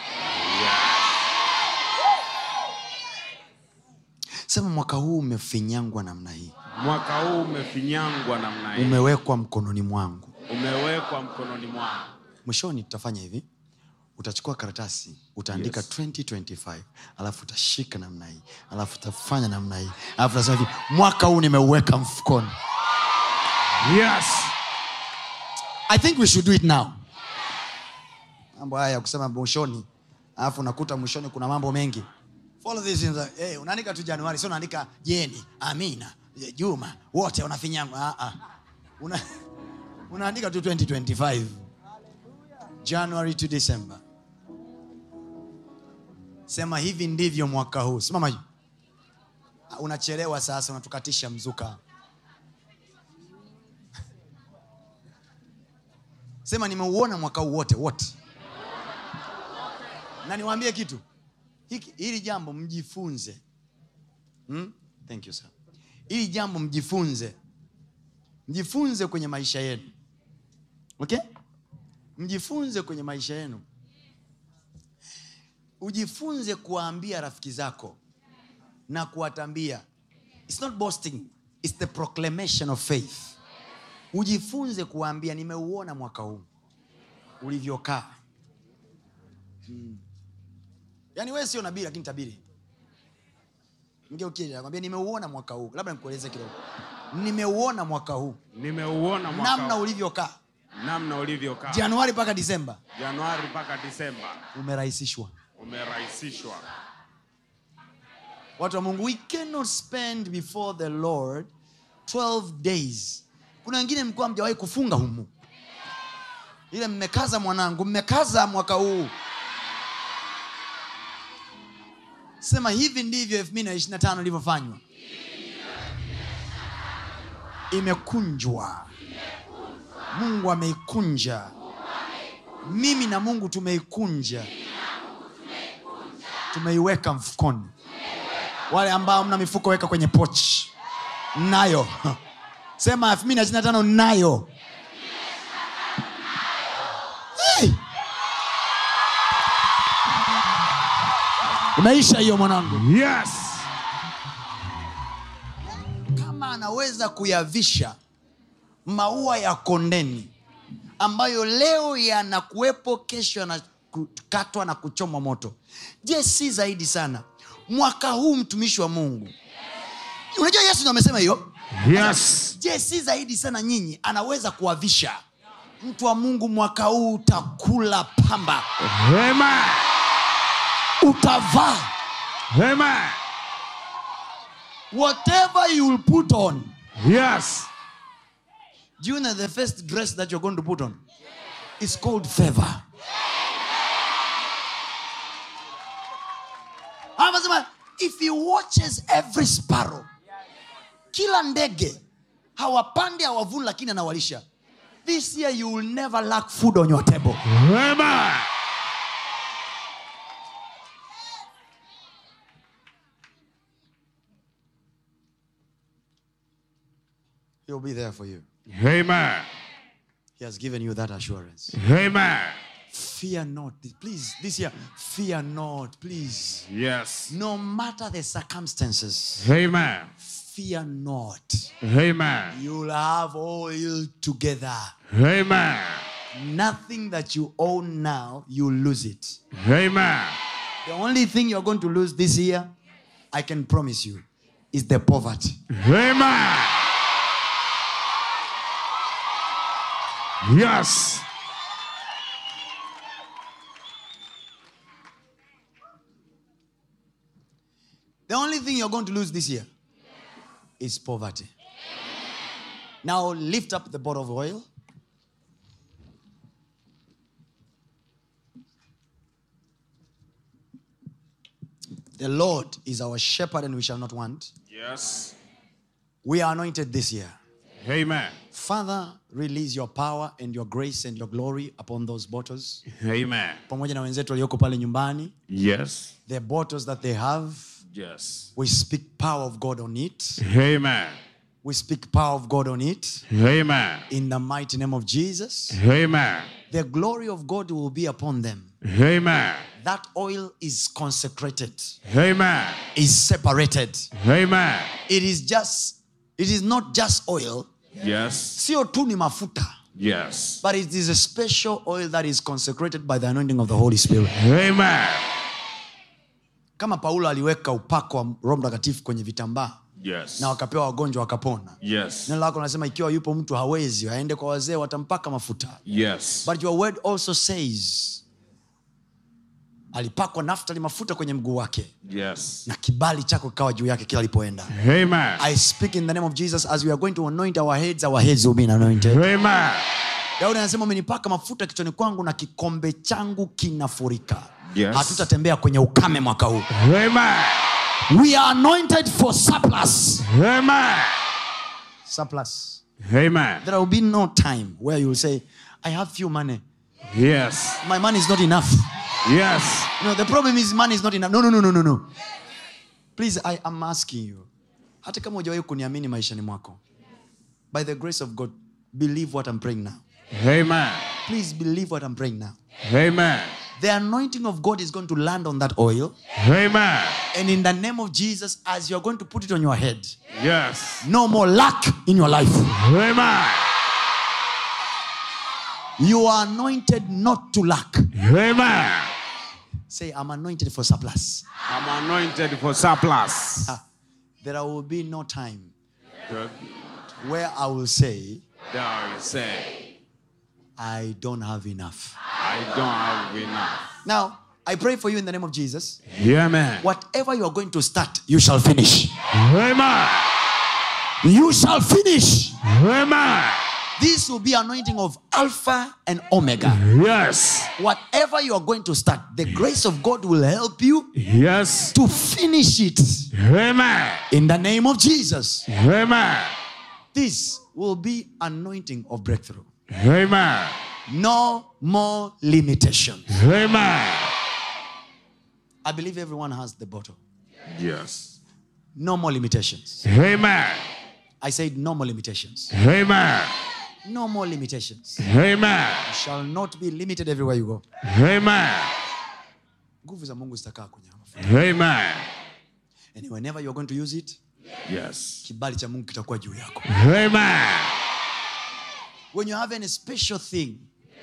Sema mwaka huu umefinyangwa namna hii. Mwaka huu umefinyangwa namna hii. Umewekwa mkononi mwangu. Umewekwa mkononi mwangu. Mwishoni tutafanya hivi. Utachukua karatasi, utaandika Yes. twenty twenty-five, alafu utashika namna hii, alafu utafanya namna hii. Alafu utasema hivi, mwaka huu nimeuweka mfukoni. Yes. I think we should do it now. Mambo haya kusema mwishoni, alafu unakuta mwishoni kuna mambo mengi. Follow this in the, hey, unaandika tu Januari, sio unaandika Jeni, Amina, Juma, wote wanafinyangwa. Ah ah. Una unaandika tu twenty twenty-five. January to December. Sema hivi ndivyo mwaka huu. Simama hivi. Unachelewa sasa, unatukatisha mzuka. Sema nimeuona mwaka huu wote, wote. Na niwaambie kitu. Hiki hili jambo mjifunze. Hmm? Thank you sir. Hili jambo mjifunze. Mjifunze kwenye maisha yenu. Okay? Mjifunze kwenye maisha yenu. Ujifunze kuambia rafiki zako na kuwatambia. It's not boasting, it's the proclamation of faith. Ujifunze kuambia nimeuona mwaka huu ulivyokaa. Hmm. Yaani wewe sio nabii lakini tabiri. Mgeukie nakwambia nimeuona mwaka huu. Labda nikueleze kidogo. Nimeuona mwaka huu. Nimeuona mwaka huu. Namna ulivyokaa. Namna ulivyokaa. Januari mpaka Disemba. Januari mpaka Disemba. Umerahisishwa. Umerahisishwa. Watu wa Mungu, we cannot spend before the Lord twelve days. Kuna wengine mlikuwa mjawahi kufunga humu. Ile mmekaza mwanangu, mmekaza mwaka huu. Sema hivi ndivyo elfu mbili ishirini na tano ilivyofanywa. Imekunjwa. Mungu ameikunja. Mimi na Mungu tumeikunja. Tumeiweka mfukoni. Wale ambao mna mifuko weka kwenye pochi. Nayo. Sema elfu mbili ishirini na tano nayo. Hey! Umeisha hiyo mwanangu. Yes. Kama anaweza kuyavisha maua ya kondeni ambayo leo yanakuwepo, kesho yanakatwa na kuchomwa moto. Je, si zaidi sana mwaka huu mtumishi wa Mungu? Unajua Yesu ndiye amesema hiyo? Yes. Je, si zaidi sana nyinyi anaweza kuwavisha? Mtu wa Mungu, mwaka huu utakula pamba. Amen. utavaa. Amen. Whatever you will put on. Yes. Do you know the first dress that you're going to put on? It's called favor. If he watches every sparrow, kila ndege hawapandi hawavuni lakini anawalisha. This year you will never lack food on your table. Amen. He'll be there for you. Amen. He has given you that assurance. Amen. Fear not. Please, this year, fear not, please. Yes. No matter the circumstances, Amen. fear not. Amen. You'll have oil together. Amen. Nothing that you own now, you'll lose it. Amen. The only thing you're going to lose this year, I can promise you, is the poverty. Amen. Yes. The only thing you're going to lose this year is poverty. Now lift up the bottle of oil. The Lord is our shepherd and we shall not want. Yes. We are anointed this year. Amen. Father, release your power and your grace and your glory upon those bottles. Amen. Pamoja na wenzetu walioko pale nyumbani. Yes. The bottles that they have. Yes. We speak power of God on it. Amen. We speak power of God on it. Amen. In the mighty name of Jesus. Amen. The glory of God will be upon them. Amen. That oil is consecrated. Amen. Is separated. Amen. It is just, it is not just oil. Yes. Sio tu ni mafuta. Yes. But it is a special oil that is consecrated by the anointing of the Holy Spirit. Amen. Kama Paulo aliweka upako wa Roho Mtakatifu kwenye vitambaa. Yes. Na wakapewa wagonjwa wakapona. Yes. Neno lako linasema ikiwa yupo mtu hawezi aende kwa wazee watampaka mafuta. Yes. But your word also says alipakwa Naftali mafuta kwenye mguu wake. Yes. Na kibali chako kikawa juu yake kila alipoenda. Amen. I speak in the name of Jesus as we are going to anoint our heads, our heads will be anointed. Amen. Daudi anasema umenipaka mafuta kichwani kwangu na kikombe changu kinafurika. Yes. Hatutatembea kwenye ukame mwaka huu. Amen. We are anointed for surplus. Amen. Surplus. Amen. There will be no time where you will say, I have few money. Yes. My money is not enough. Yes. No, the problem is money is not enough. No, no, no, no, no, no. Please, I am asking you. Hata kama hujawahi kuniamini maishani mwako. By the grace of God, believe what I'm praying now. Amen. Please believe what I'm praying now. Amen. The anointing of God is going to land on that oil. Amen. And in the name of Jesus, as you're going to put it on your head, Yes. no more lack in your life. Amen. You are anointed not to lack. Amen. Say, I'm anointed for surplus. I'm anointed for surplus. Ah, there will be no time Good. where I will say, There will say, I don't have enough. I don't have enough. Now, I pray for you in the name of Jesus. Amen. Whatever you are going to start, you shall finish. Amen. You shall finish. Amen. This will be anointing of Alpha and Omega. Yes. Whatever you are going to start, the grace of God will help you Yes. to finish it. Amen. In the name of Jesus. Amen. This will be anointing of breakthrough. Amen. No more limitations. Amen. I believe everyone has the bottle. Yes. No more limitations. Amen. I said no more limitations. Amen. No more limitations. Amen. You shall not be limited everywhere you go. Amen. Nguvu za Mungu zitakaa kwenye mafuta. Amen. And whenever you're going to use it, Yes. kibali cha Mungu kitakuwa juu yako. Amen. When you have any special thing,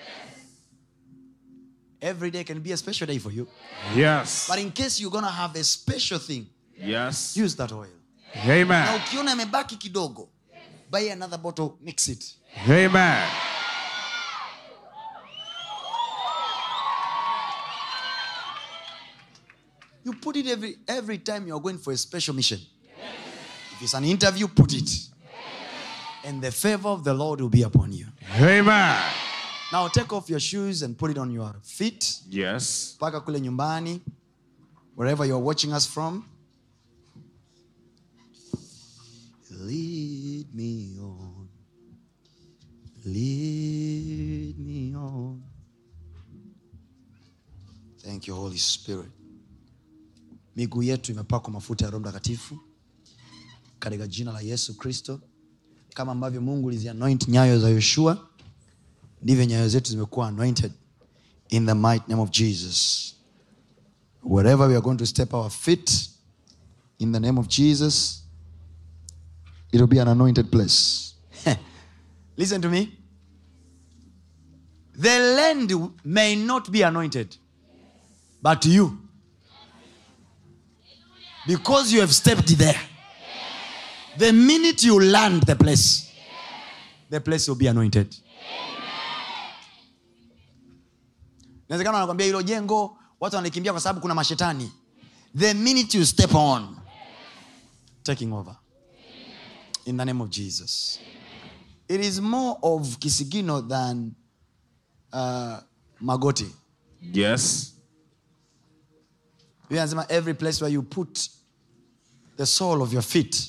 every day can be a special day for you. Yes. But in case you're going to have a special thing, Yes. use that oil. Na Amen. ukiona imebaki kidogo, buy another bottle, mix it. Amen. put it every, every time you're going for a special mission. Yes. If it's an interview, put it. Yes. And the favor of the Lord will be upon you. Amen. Now take off your shoes and put it on your feet. Yes. Paka kule nyumbani, wherever you're watching us from. Lead me on. Lead me on. Thank you, Holy Spirit. Miguu yetu imepakwa mafuta ya Roho Mtakatifu katika jina la Yesu Kristo. Kama ambavyo Mungu alizianoint nyayo za Yoshua, ndivyo nyayo zetu zimekuwa anointed in the mighty name of Jesus. Wherever we are going to step our feet in the name of Jesus, it will be an anointed place. Listen to me. The land may not be anointed, but you, because you have stepped there, the minute you land the place, the place will be anointed. Nawezekana wanakuambia hilo jengo watu wanakimbia kwa sababu kuna mashetani. The minute you step on, taking over in the name of Jesus. It is more of kisigino than uh, magoti. Yes. We anasema every place where you put the sole of your feet,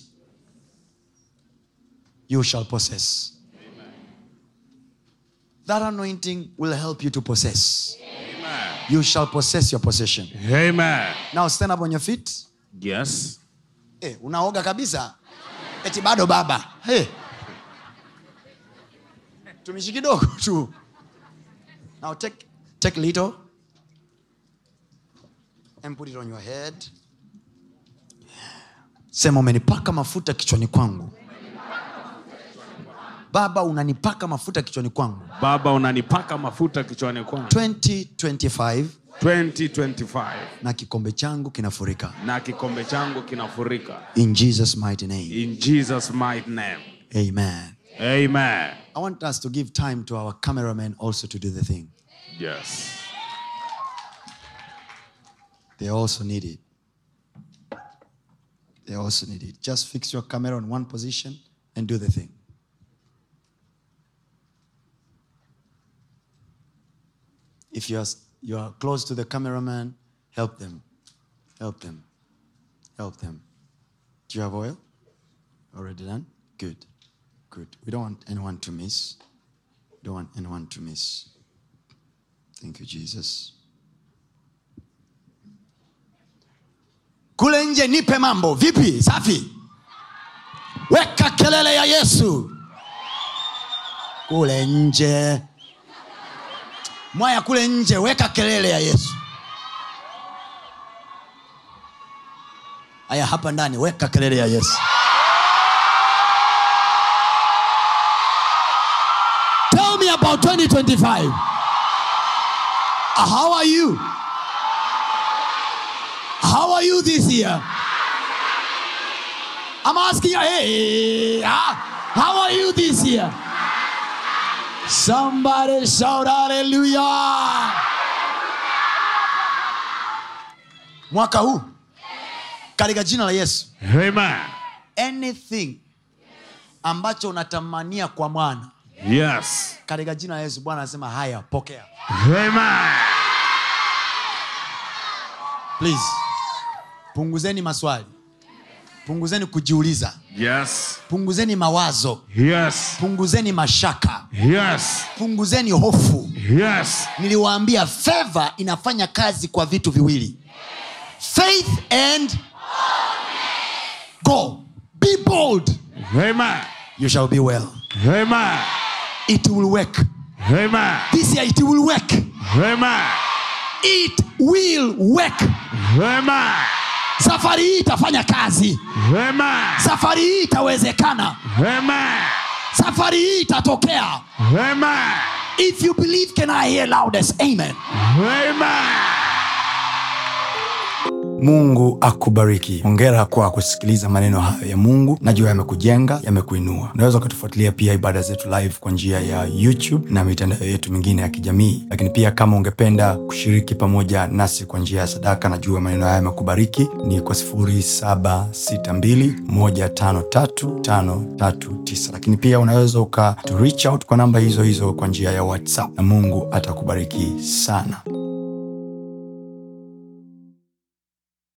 you shall possess. Amen. That anointing will help you to possess. Amen. You shall possess your possession. Amen. Now stand up on your feet. Yes. Eh, unaoga kabisa. Eti bado baba. Hey. Tumishi kidogo tu. Now take take little and put it on your head. Sema umenipaka mafuta kichwani kwangu. Baba unanipaka mafuta kichwani kwangu. Baba unanipaka mafuta kichwani kwangu. twenty twenty-five twenty twenty-five. Na kikombe changu kinafurika. Na kikombe changu kinafurika. In Jesus mighty name. In Jesus mighty name. Amen. Amen. I want us to give time to our cameraman also to do the thing. Yes. They also need it. They also need it. Just fix your camera on one position and do the thing. If you are, you are close to the cameraman, help them. Help them. Help them. Do you have oil? Already done? Good. Good. We don't want anyone to miss. Don't want anyone to miss. Thank you, Jesus. Kule nje nipe mambo. Vipi? Safi? Weka kelele ya Yesu. Kule nje. Mwaya kule nje, weka kelele ya Yesu. Aya hapa ndani, weka kelele ya Yesu. Tell me about twenty twenty-five. How are you? How are you this year? I'm asking you, hey, how are you this year? Somebody shout hallelujah. Mwaka huu katika jina la Yesu. Amen. Anything ambacho unatamania kwa mwana. Yes. Katika jina la Yesu Bwana anasema haya, pokea. Amen. Please. Punguzeni maswali. Punguzeni kujiuliza. Yes. Punguzeni mawazo. Yes. Punguzeni mashaka. Yes. Punguzeni hofu. Yes. Niliwaambia favor inafanya kazi kwa vitu viwili. Faith and go. Be bold. Amen. You shall be well. Amen. It will work. Amen. This year it will work. Amen. It will work. Amen. Safari hii itafanya kazi. Amen. Safari hii itawezekana. Amen. Safari hii itatokea. Amen. If you believe, can I hear loudest amen? Amen. Mungu akubariki. Hongera kwa kusikiliza maneno hayo ya Mungu. Najua yamekujenga, yamekuinua. Unaweza kutufuatilia pia ibada zetu live kwa njia ya YouTube na mitandao yetu mingine ya kijamii. Lakini pia kama ungependa kushiriki pamoja nasi kwa njia ya sadaka, najua maneno haya yamekubariki, ni kwa sifuri saba sita mbili moja tano tatu tano tatu tisa. Lakini pia unaweza uka to reach out kwa namba hizo hizo kwa njia ya WhatsApp, na Mungu atakubariki sana.